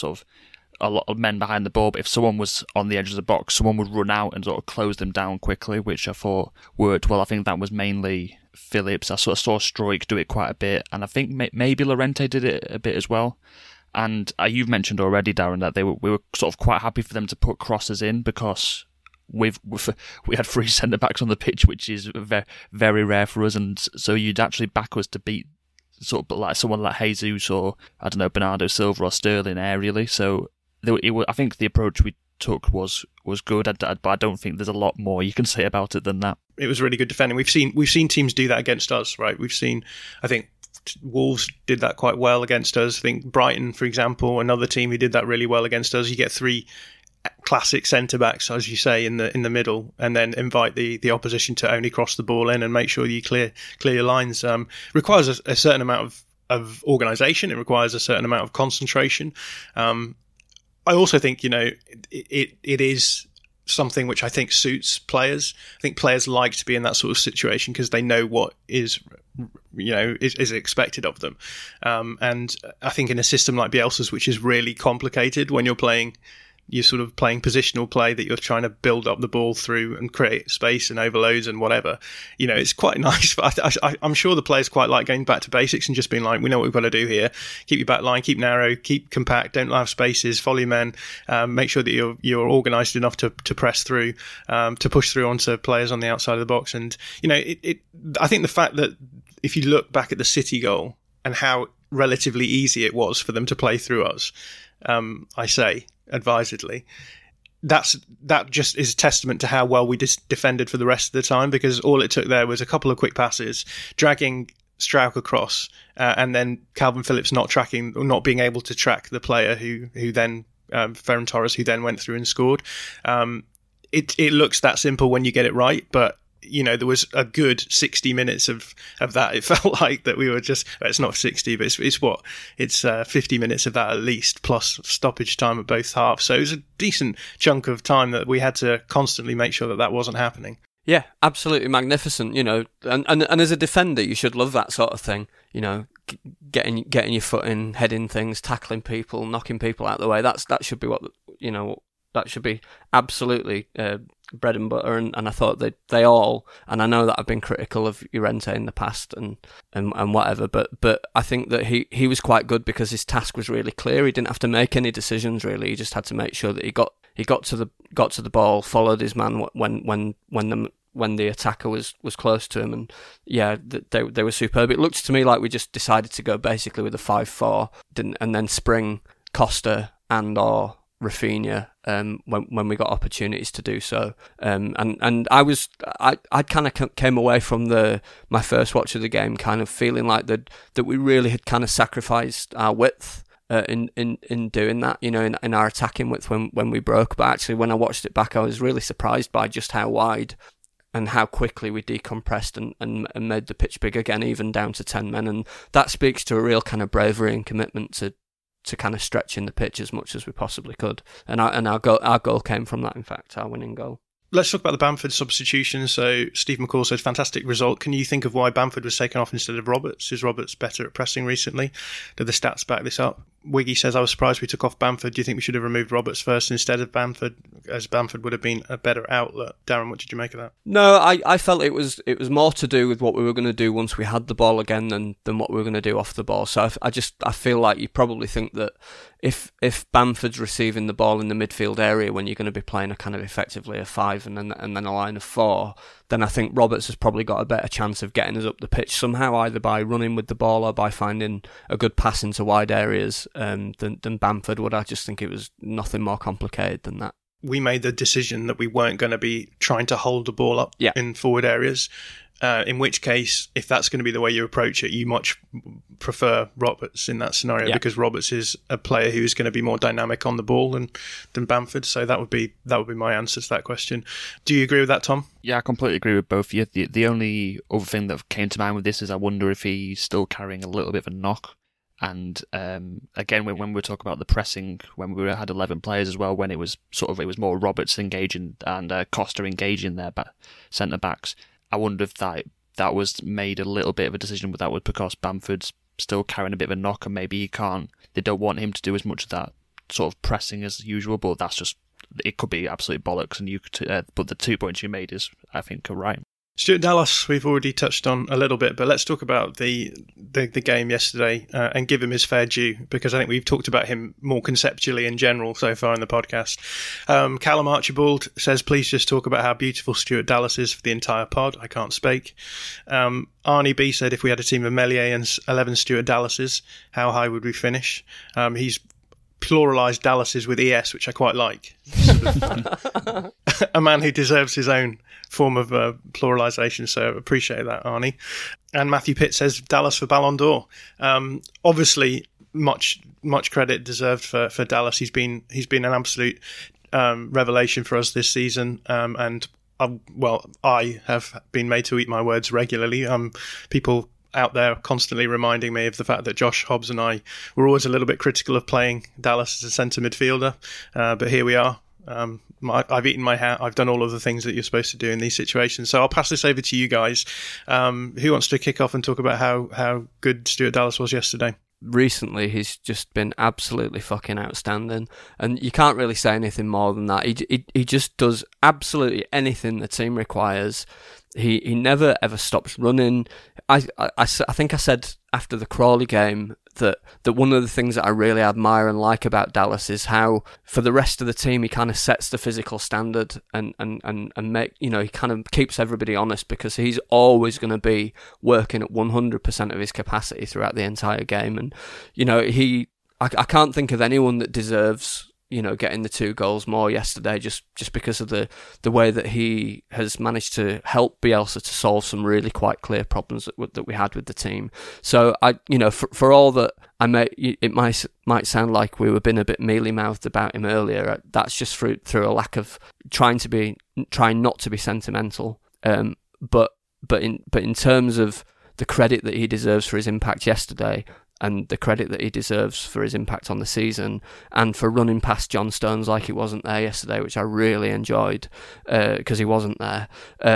of men behind the ball. But if someone was on the edge of the box, someone would run out and sort of close them down quickly, which I thought worked well. I think that was mainly Phillips. I sort of saw Struijk do it quite a bit, and I think maybe Llorente did it a bit as well. And you've mentioned already, Darren, that we were sort of quite happy for them to put crosses in because we had 3 centre-backs on the pitch, which is very, very rare for us, and so you'd actually back us to beat sort of like someone like Jesus or, I don't know, Bernardo Silva or Sterling aerially. So I think the approach we took was good, but I don't think there's a lot more you can say about it than that. It was really good defending. We've seen teams do that against us, right? We've seen, I think, Wolves did that quite well against us. I think Brighton, for example, another team who did that really well against us. You get 3 classic centre-backs, as you say, in the middle, and then invite the opposition to only cross the ball in and make sure you clear your lines. Requires a certain amount of organisation. It requires a certain amount of concentration. I also think, it is something which I think suits players. I think players like to be in that sort of situation because they know what is expected of them. And I think in a system like Bielsa's, which is really complicated when you're sort of playing positional play that you're trying to build up the ball through and create space and overloads and whatever, it's quite nice. I'm sure the players quite like going back to basics and just being like, we know what we've got to do here. Keep your back line, keep narrow, keep compact, don't have spaces, follow your men, make sure that you're organised enough to press through, to push through onto players on the outside of the box. And, I think the fact that if you look back at the City goal and how relatively easy it was for them to play through us, I say advisedly, that just is a testament to how well we defended for the rest of the time, because all it took there was a couple of quick passes, dragging Struijk across, and then Calvin Phillips not being able to track the player who then Ferran Torres, who then went through and scored. It looks that simple when you get it right, but there was a good 60 minutes of that. It felt like that we were it's not 60, but it's 50 minutes of that at least, plus stoppage time at both halves. So it was a decent chunk of time that we had to constantly make sure that wasn't happening. Yeah, absolutely magnificent. You know, and as a defender, you should love that sort of thing. You know, getting your foot in, heading things, tackling people, knocking people out of the way. That should be what, you know. That should be absolutely bread and butter, and I thought they all. And I know that I've been critical of Llorente in the past and whatever, but I think that he was quite good because his task was really clear. He didn't have to make any decisions really. He just had to make sure that he got to the ball, followed his man when the attacker was close to him, and yeah, they were superb. It looked to me like we just decided to go basically with a 5-4, and then spring Costa and/or Rafinha when we got opportunities to do so, and I kind of came away from my first watch of the game kind of feeling like that we really had kind of sacrificed our width in doing that, you know, in our attacking width when we broke. But actually, when I watched it back, I was really surprised by just how wide and how quickly we decompressed and made the pitch big again, even down to 10 men, and that speaks to a real kind of bravery and commitment to kind of stretching the pitch as much as we possibly could. And our goal came from that, in fact, our winning goal. Let's talk about the Bamford substitution. So Steve McCall said, fantastic result. Can you think of why Bamford was taken off instead of Roberts? Is Roberts better at pressing recently? Do the stats back this up? Wiggy says, I was surprised we took off Bamford. Do you think we should have removed Roberts first instead of Bamford, as Bamford would have been a better outlet? Darren, what did you make of that? No, I felt it was more to do with what we were going to do once we had the ball again than what we were going to do off the ball. So I feel like you probably think that if Bamford's receiving the ball in the midfield area when you're going to be playing a kind of effectively a 5 and then a line of 4, then I think Roberts has probably got a better chance of getting us up the pitch somehow, either by running with the ball or by finding a good pass into wide areas than Bamford would. I just think it was nothing more complicated than that. We made the decision that we weren't going to be trying to hold the ball up in forward areas. In which case, if that's going to be the way you approach it, you much prefer Roberts in that scenario because Roberts is a player who is going to be more dynamic on the ball than Bamford. So that would be my answer to that question. Do you agree with that, Tom? Yeah, I completely agree with both of you. The only other thing that came to mind with this is I wonder if he's still carrying a little bit of a knock. And again, when we talk about the pressing, when we had 11 players as well, when it was more Roberts engaging and Costa engaging their centre backs. I wonder if that was made a little bit of a decision, but that was because Bamford's still carrying a bit of a knock, and maybe they don't want him to do as much of that sort of pressing as usual. But it could be absolute bollocks. And but the 2 points you made I think are right. Stuart Dallas, we've already touched on a little bit, but let's talk about the game yesterday and give him his fair due, because I think we've talked about him more conceptually in general so far in the podcast. Callum Archibald says, please just talk about how beautiful Stuart Dallas is for the entire pod. I can't speak. Arnie B said, if we had a team of Meslier and 11 Stuart Dallases, how high would we finish? He's pluralised Dallases with ES, which I quite like. A man who deserves his own form of pluralisation, so appreciate that, Arnie. And Matthew Pitt says Dallas for Ballon d'Or. Obviously, much credit deserved for Dallas. He's been an absolute revelation for us this season, and I have been made to eat my words regularly. People out there constantly reminding me of the fact that Josh Hobbs and I were always a little bit critical of playing Dallas as a centre midfielder, but here we are. I've eaten my hat. I've done all of the things that you're supposed to do in these situations. So I'll pass this over to you guys. Who wants to kick off and talk about how good Stuart Dallas was yesterday? Recently, he's just been absolutely fucking outstanding, and you can't really say anything more than that. He just does absolutely anything the team requires. He never ever stops running. I think I said after the Crawley game that one of the things that I really admire and like about Dallas is how for the rest of the team he kind of sets the physical standard and make, you know, he kind of keeps everybody honest, because he's always going to be working at 100% of his capacity throughout the entire game. And you know, I can't think of anyone that deserves, you know, getting the 2 goals more yesterday, just because of the way that he has managed to help Bielsa to solve some really quite clear problems that we had with the team. So for all that it might sound like we were being a bit mealy-mouthed about him earlier, that's just through a lack of trying not to be sentimental. But in terms of the credit that he deserves for his impact yesterday, the credit that he deserves for his impact on the season, and for running past John Stones like he wasn't there yesterday, which I really enjoyed because he wasn't there.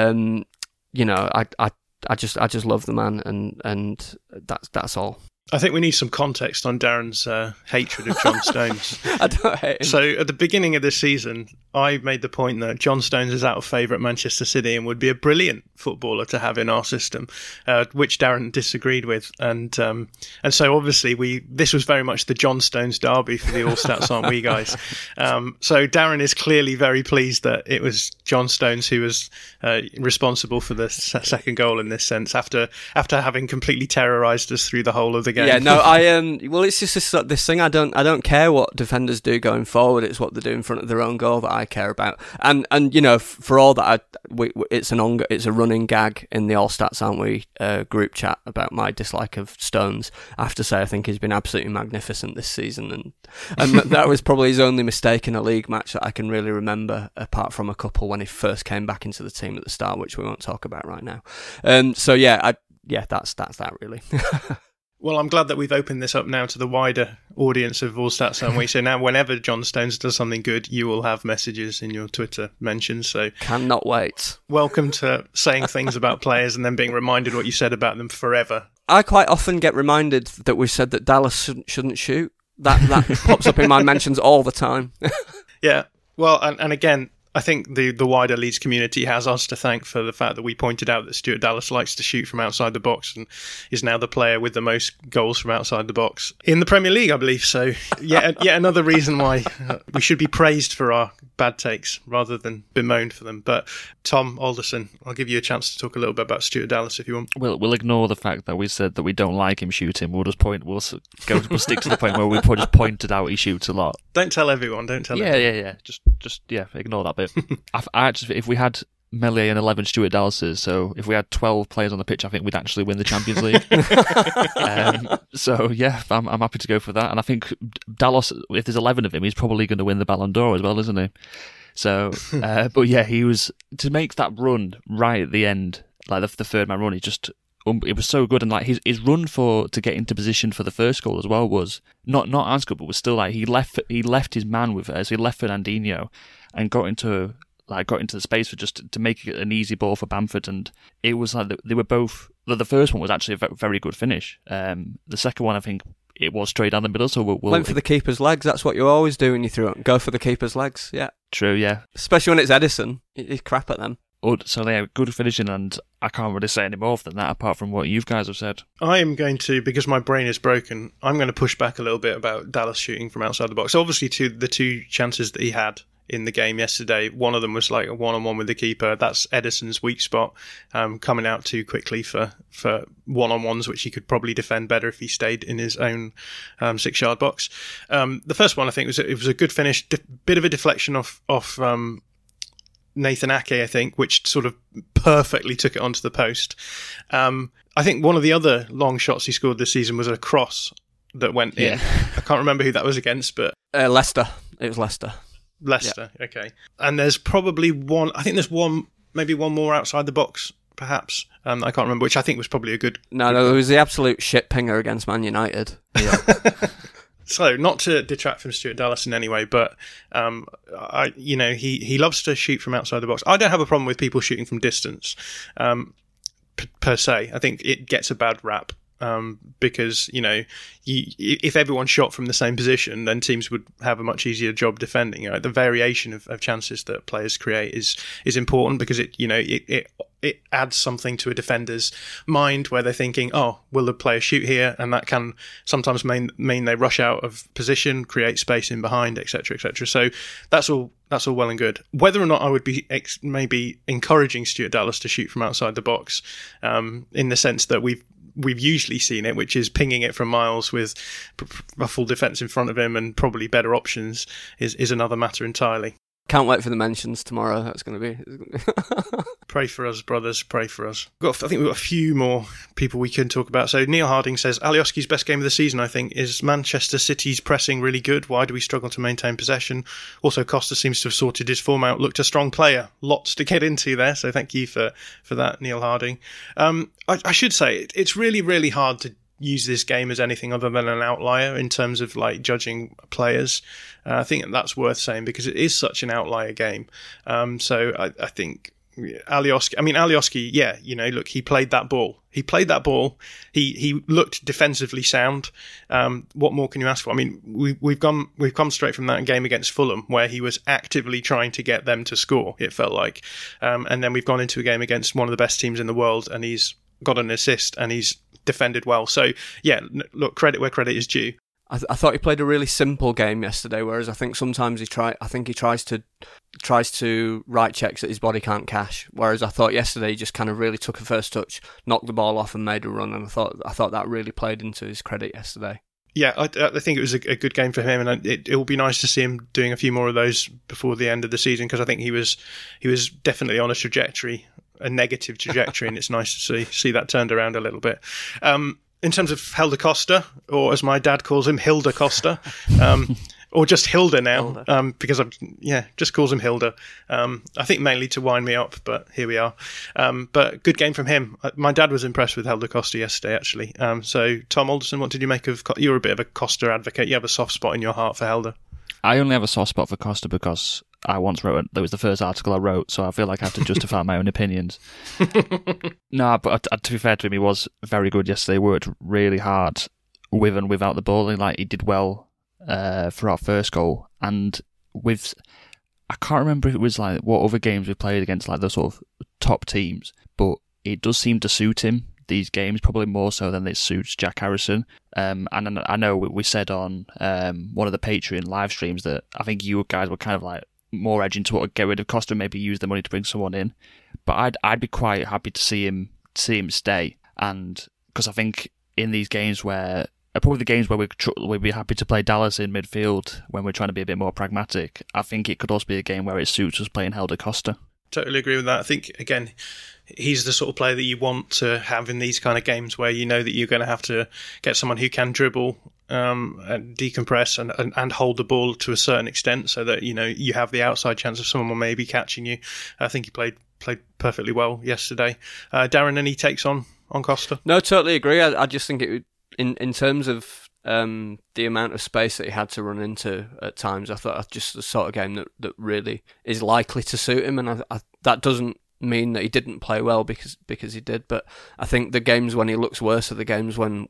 You know, I just love the man, and that's all. I think we need some context on Darren's hatred of John Stones. I don't hate him. So at the beginning of this season, I made the point that John Stones is out of favour at Manchester City and would be a brilliant footballer to have in our system, which Darren disagreed with. And so obviously this was very much the John Stones derby for the All Stats Aren't We guys. So Darren is clearly very pleased that it was John Stones who was responsible for the second goal in this sense, after having completely terrorised us through the whole of the game. Yeah, no, well, it's just this thing. I don't care what defenders do going forward. It's what they do in front of their own goal that I care about. And you know, for all that, it's a running gag in the All Stats Aren't We group chat about my dislike of Stones. I have to say, I think he's been absolutely magnificent this season, and that was probably his only mistake in a league match that I can really remember, apart from a couple when he first came back into the team at the start, which we won't talk about right now. So that's that really. Well, I'm glad that we've opened this up now to the wider audience of All Stats Aren't We. So now whenever John Stones does something good, you will have messages in your Twitter mentions. So cannot wait. Welcome to saying things about players and then being reminded what you said about them forever. I quite often get reminded that we said that Dallas shouldn't shoot. That pops up in my mentions all the time. Yeah. Well, and again, I think the wider Leeds community has us to thank for the fact that we pointed out that Stuart Dallas likes to shoot from outside the box and is now the player with the most goals from outside the box in the Premier League, I believe. So yet another reason why we should be praised for our bad takes rather than bemoaned for them. But Tom Alderson, I'll give you a chance to talk a little bit about Stuart Dallas if you want. We'll ignore the fact that we said that we don't like him shooting. We'll stick to the point where we just pointed out he shoots a lot. Don't tell everyone. Yeah. Just ignore that bit. I actually, if we had Meslier and 11 Stuart Dallases, so if we had 12 players on the pitch, I think we'd actually win the Champions League. So yeah, I'm happy to go for that. And I think Dallas, if there's 11 of him, he's probably going to win the Ballon d'Or as well, isn't he? So, but yeah, he was, to make that run right at the end, like the third man run, it was so good, and like his run to get into position for the first goal as well was not as good, but was still like he left his man with us. So he left Fernandinho and got into the space for just to make it an easy ball for Bamford, and it was like they were both. The first one was actually a very good finish. The second one, I think, it was straight down the middle. So we'll went for the keeper's legs. That's what you always do when you throw it. Go for the keeper's legs. Yeah, true. Yeah, especially when it's Edison. He's crap at them. So yeah, good finishing, and I can't really say any more than that apart from what you guys have said. I am going to, because my brain is broken, I'm going to push back a little bit about Dallas shooting from outside the box. Obviously, the two chances that he had in the game yesterday, one of them was like a one-on-one with the keeper. That's Edison's weak spot, coming out too quickly for one-on-ones, which he could probably defend better if he stayed in his own 6-yard box. The first one, I think, was a good finish, bit of a deflection off Nathan Ake, I think, which sort of perfectly took it onto the post. I think one of the other long shots he scored this season was a cross that went in. I can't remember who that was against, but Leicester. It was Leicester. Yeah. Okay. And there's probably maybe one more outside the box, perhaps. I can't remember, which I think was probably a good... No, it was the absolute shit pinger against Man United. Yeah. So, not to detract from Stuart Dallas in any way, but he loves to shoot from outside the box. I don't have a problem with people shooting from distance, per se. I think it gets a bad rap because if everyone shot from the same position, then teams would have a much easier job defending. The variation of chances that players create is important because it adds something to a defender's mind where they're thinking, oh, will the player shoot here? And that can sometimes mean they rush out of position, create space in behind, etc., etc. So that's all well and good. Whether or not I would be maybe encouraging Stuart Dallas to shoot from outside the box, in the sense that we've usually seen it, which is pinging it from miles with a full defence in front of him and probably better options, is another matter entirely. Can't wait for the mentions tomorrow. That's going to be... Pray for us, brothers. Pray for us. I think we've got a few more people we can talk about. So Neil Harding says, Alioski's best game of the season, I think, is Manchester City's pressing really good. Why do we struggle to maintain possession? Also, Costa seems to have sorted his form out. Looked a strong player. Lots to get into there. So thank you for that, Neil Harding. I should say, it's really, really hard to use this game as anything other than an outlier in terms of like judging players. I think that's worth saying because it is such an outlier game. So I think Alioski, yeah, look, he played that ball. He looked defensively sound. What more can you ask for? I mean, we've come straight from that game against Fulham where he was actively trying to get them to score, it felt like. And then we've gone into a game against one of the best teams in the world and he's got an assist and he's defended well. So, yeah, look, credit where credit is due. I thought he played a really simple game yesterday, whereas I think sometimes he tries to write checks that his body can't cash. Whereas I thought yesterday he just kind of really took a first touch, knocked the ball off, and made a run. And I thought that really played into his credit yesterday. Yeah, I think it was a good game for him, and it will be nice to see him doing a few more of those before the end of the season because I think he was definitely on a negative trajectory, and it's nice to see that turned around a little bit. In terms of Helder Costa, or as my dad calls him, Hilda Costa, or just Hilda now, because just calls him Hilda. I think mainly to wind me up, but here we are. But good game from him. My dad was impressed with Helder Costa yesterday, actually. So, Tom Alderson, what did you make of? You're a bit of a Costa advocate. You have a soft spot in your heart for Helder. I only have a soft spot for Costa because I once wrote that was the first article I wrote, so I feel like I have to justify my own opinions. No, but to be fair to him, he was very good yesterday. He worked really hard with and without the ball. Like he did well for our first goal, and I can't remember if it was like what other games we played against, like the sort of top teams, but it does seem to suit him. These games, probably more so than it suits Jack Harrison. And I know we said on one of the Patreon live streams that I think you guys were kind of like more edging to get rid of Costa and maybe use the money to bring someone in. But I'd be quite happy to see him stay, and because I think in these games where probably the games where we'd be happy to play Dallas in midfield when we're trying to be a bit more pragmatic, I think it could also be a game where it suits us playing Helder Costa. Totally agree with that. I think, again, he's the sort of player that you want to have in these kind of games where you know that you're going to have to get someone who can dribble and decompress and hold the ball to a certain extent so that, you have the outside chance of someone maybe catching you. I think he played perfectly well yesterday. Darren, any takes on Costa? No, totally agree. I just think it would, in terms of the amount of space that he had to run into at times, I thought just the sort of game that really is likely to suit him, and that doesn't mean that he didn't play well because he did, but I think the games when he looks worse are the games when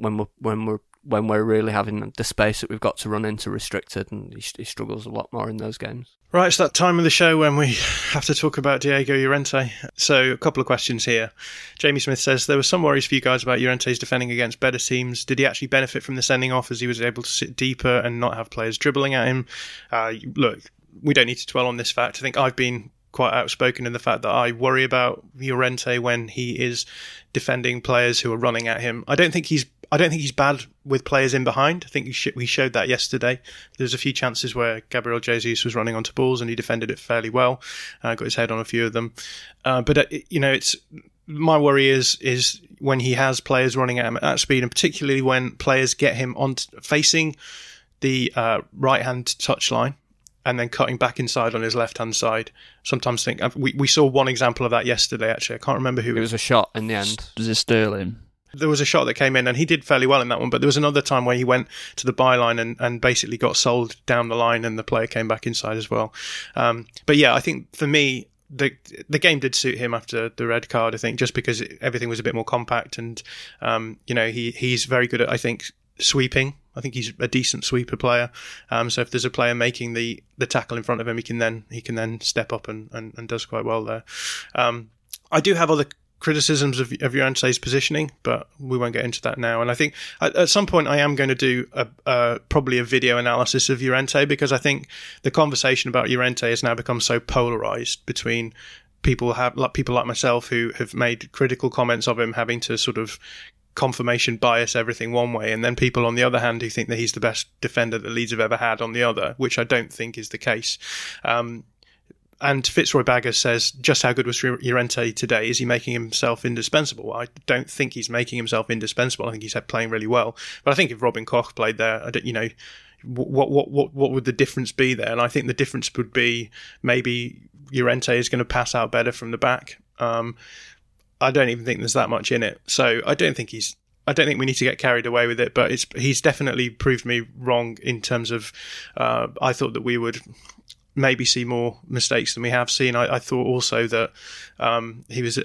we're really having the space that we've got to run into restricted, and he struggles a lot more in those games. Right, it's that time of the show when we have to talk about Diego Llorente. So, a couple of questions here. Jamie Smith says, there were some worries for you guys about Llorente's defending against better teams. Did he actually benefit from the sending off as he was able to sit deeper and not have players dribbling at him? Look, we don't need to dwell on this fact. I think I've been quite outspoken in the fact that I worry about Llorente when he is defending players who are running at him. I don't think he's bad with players in behind. I think we showed that yesterday. There's a few chances where Gabriel Jesus was running onto balls and he defended it fairly well. Got his head on a few of them. But it's my worry is when he has players running at him at that speed, and particularly when players get him on facing the right-hand touchline and then cutting back inside on his left-hand side. Sometimes think we saw one example of that yesterday, actually. I can't remember who. It was a shot in the end. Was it Sterling? There was a shot that came in and he did fairly well in that one, but there was another time where he went to the byline and basically got sold down the line and the player came back inside as well. But yeah, I think for me, the game did suit him after the red card, I think, just because everything was a bit more compact and, he's very good at, I think, sweeping. I think he's a decent sweeper player. So if there's a player making the tackle in front of him, he can then step up and does quite well there. I do have other criticisms of Llorente's positioning, but we won't get into that now. And I think at some point I am going to do probably a video analysis of Llorente, because I think the conversation about Llorente has now become so polarised between people like myself who have made critical comments of him having to sort of confirmation bias everything one way, and then people on the other hand who think that he's the best defender that Leeds have ever had on the other, which I don't think is the case. And Fitzroy Bagger says, just how good was Llorente today? Is he making himself indispensable? I don't think he's making himself indispensable. I think he's playing really well. But I think if Robin Koch played there, what would the difference be there? And I think the difference would be maybe Llorente is going to pass out better from the back. I don't even think there's that much in it. So I don't think he's I don't think we need to get carried away with it, but he's definitely proved me wrong in terms of I thought that we would maybe see more mistakes than we have seen. I thought also that he was,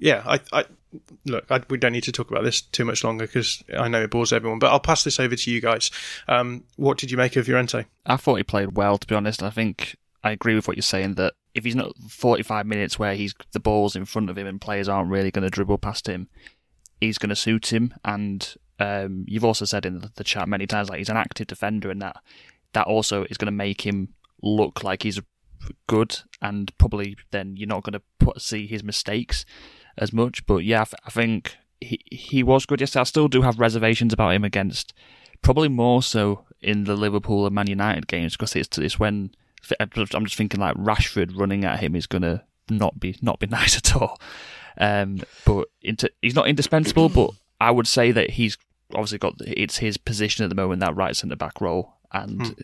we don't need to talk about this too much longer because I know it bores everyone, but I'll pass this over to you guys. What did you make of Llorente? I thought he played well, to be honest. I think I agree with what you're saying, that if he's not 45 minutes where the ball's in front of him and players aren't really going to dribble past him, he's going to suit him. And you've also said in the chat many times, like, he's an active defender, and that also is going to make him look like he's good, and probably then you're not going to see his mistakes as much. But yeah, I think he was good yesterday. I still do have reservations about him against, probably more so in the Liverpool and Man United games, because it's when I'm just thinking like Rashford running at him is going to not be nice at all. But he's not indispensable, but I would say that he's obviously it's his position at the moment, that right centre back role, and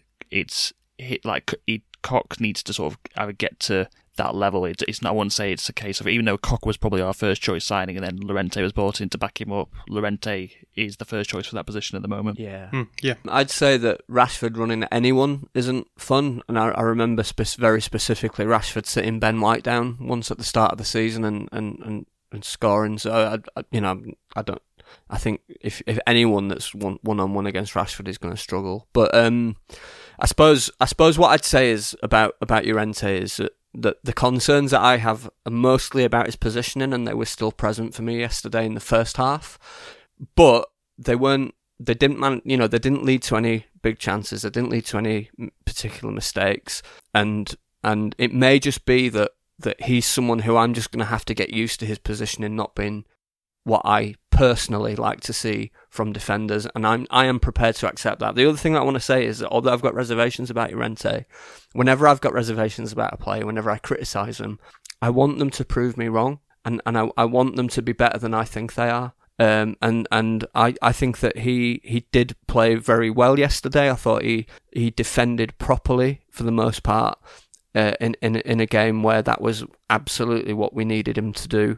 Koch needs to sort of either get to that level. It's not, I wouldn't say it's a case of, even though Koch was probably our first choice signing and then Llorente was brought in to back him up, Llorente is the first choice for that position at the moment. Yeah. Yeah. I'd say that Rashford running at anyone isn't fun, and I remember very specifically Rashford sitting Ben White down once at the start of the season and scoring. So I think if anyone that's one-on-one against Rashford is going to struggle. But I suppose what I'd say is about Llorente is that the concerns that I have are mostly about his positioning, and they were still present for me yesterday in the first half. But they didn't lead to any big chances. They didn't lead to any particular mistakes, and it may just be that he's someone who I'm just going to have to get used to his positioning not being what I personally like to see from defenders, and I am prepared to accept that. The other thing that I want to say is that although I've got reservations about Llorente, whenever I've got reservations about a player, whenever I criticise them, I want them to prove me wrong, and I want them to be better than I think they are. And I think that he did play very well yesterday. I thought he defended properly for the most part. In a game where that was absolutely what we needed him to do.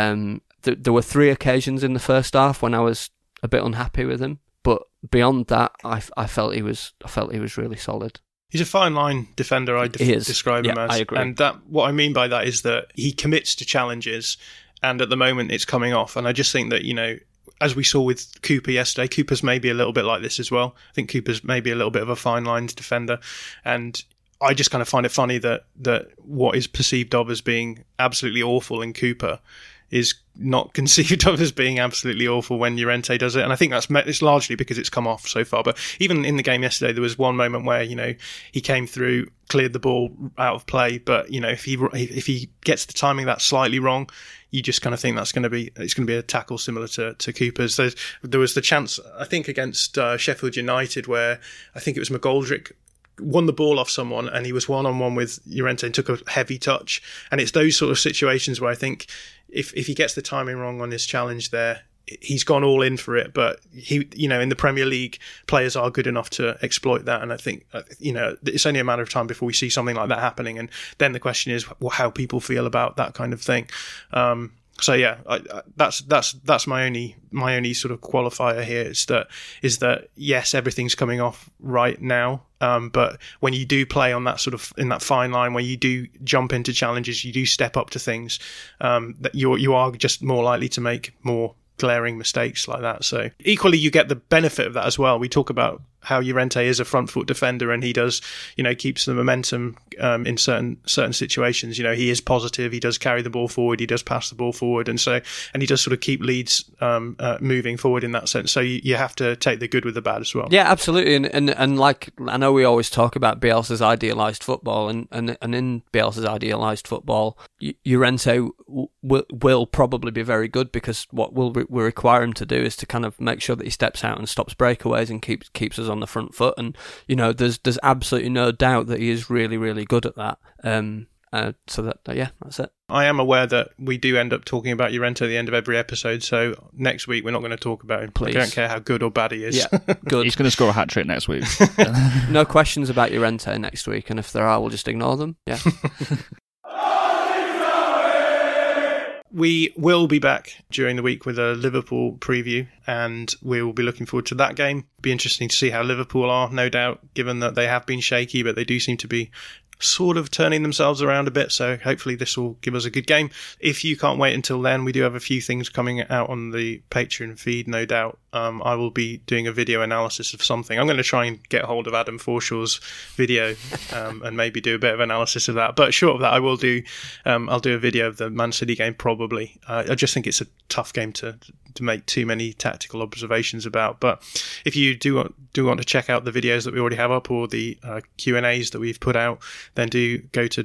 There were 3 occasions in the first half when I was a bit unhappy with him, but beyond that, I felt he was really solid. He's a fine line defender. I describe him as. I agree. And what I mean by that is that he commits to challenges, and at the moment it's coming off. And I just think that, as we saw with Cooper yesterday, Cooper's maybe a little bit like this as well. I think Cooper's maybe a little bit of a fine line defender, and I just kind of find it funny that what is perceived of as being absolutely awful in Cooper is not conceived of as being absolutely awful when Llorente does it. And I think it's largely because it's come off so far. But even in the game yesterday, there was one moment where, he came through, cleared the ball out of play. But, if he gets the timing that slightly wrong, you just kind of think it's going to be a tackle similar to Cooper's. There was the chance, I think, against Sheffield United where I think it was McGoldrick won the ball off someone and he was one-on-one with Llorente and took a heavy touch. And it's those sort of situations where I think if he gets the timing wrong on his challenge there, he's gone all in for it. But in the Premier League, players are good enough to exploit that. And I think, it's only a matter of time before we see something like that happening. And then the question is how people feel about that kind of thing. So yeah, that's my only sort of qualifier here is that yes, everything's coming off right now, but when you do play on that sort of in that fine line, when you do jump into challenges, you do step up to things, that you are just more likely to make more glaring mistakes like that. So equally, you get the benefit of that as well. We talk about how Llorente is a front foot defender and he does, keeps the momentum in certain situations. He is positive. He does carry the ball forward. He does pass the ball forward, and he does sort of keep leads moving forward in that sense. So you have to take the good with the bad as well. Yeah, absolutely. And like I know we always talk about Bielsa's idealised football, and in Bielsa's idealised football, Llorente will probably be very good, because what we'll require him to do is to kind of make sure that he steps out and stops breakaways and keeps us on the front foot. And there's absolutely no doubt that he is really, really good at that. So that's it. I am aware that we do end up talking about Llorente at the end of every episode, so next week we're not going to talk about him. Please. I don't care how good or bad he is. Yeah, good. He's going to score a hat-trick next week. No questions about Llorente next week, and if there are, we'll just ignore them. Yeah. we will be back during the week with a Liverpool preview, and we will be looking forward to that game. Be interesting to see how Liverpool are, no doubt, given that they have been shaky, but they do seem to be sort of turning themselves around a bit, so hopefully this will give us a good game. If you can't wait until then, we do have a few things coming out on the Patreon feed, no doubt. I will be doing a video analysis of something. I'm going to try and get hold of Adam Forshaw's video and maybe do a bit of analysis of that, but short of that, I will do I'll do a video of the Man City game probably. I just think it's a tough game to make too many tactical observations about, but if you do want to check out the videos that we already have up or the Q&As that we've put out, then do go to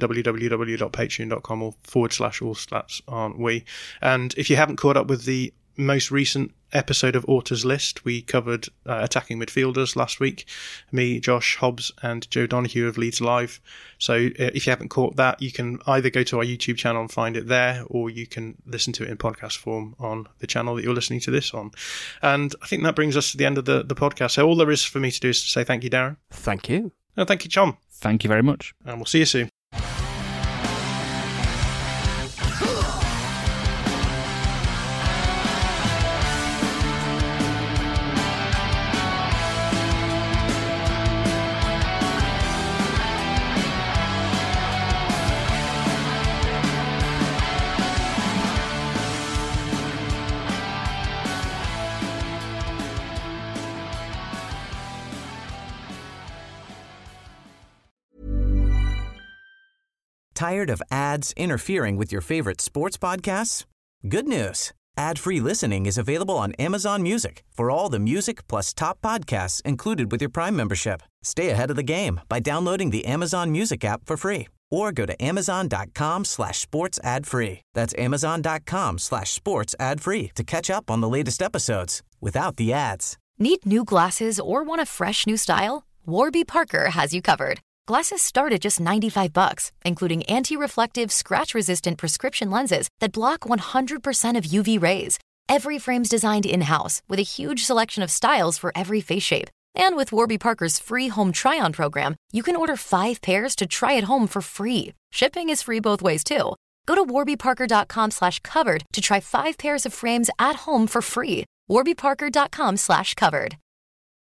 www.patreon.com/allstatsaren'twe. And if you haven't caught up with the most recent episode of Orta's List, we covered attacking midfielders last week. Me, Josh Hobbs and Joe Donoghue of Leeds Live. So if you haven't caught that, you can either go to our YouTube channel and find it there, or you can listen to it in podcast form on the channel that you're listening to this on. And I think that brings us to the end of the podcast. So all there is for me to do is to say thank you, Darren. Thank you. No, thank you, John. Thank you very much. And we'll see you soon. Tired of ads interfering with your favorite sports podcasts? Good news. Ad-free listening is available on Amazon Music for all the music plus top podcasts included with your Prime membership. Stay ahead of the game by downloading the Amazon Music app for free, or go to amazon.com/sports ad free. That's amazon.com/sports ad free to catch up on the latest episodes without the ads. Need new glasses or want a fresh new style? Warby Parker has you covered. Glasses start at just $95, including anti-reflective, scratch-resistant prescription lenses that block 100% of UV rays. Every frame's designed in-house with a huge selection of styles for every face shape. And with Warby Parker's free home try-on program, you can order 5 pairs to try at home for free. Shipping is free both ways, too. Go to warbyparker.com/covered to try 5 pairs of frames at home for free. warbyparker.com/covered.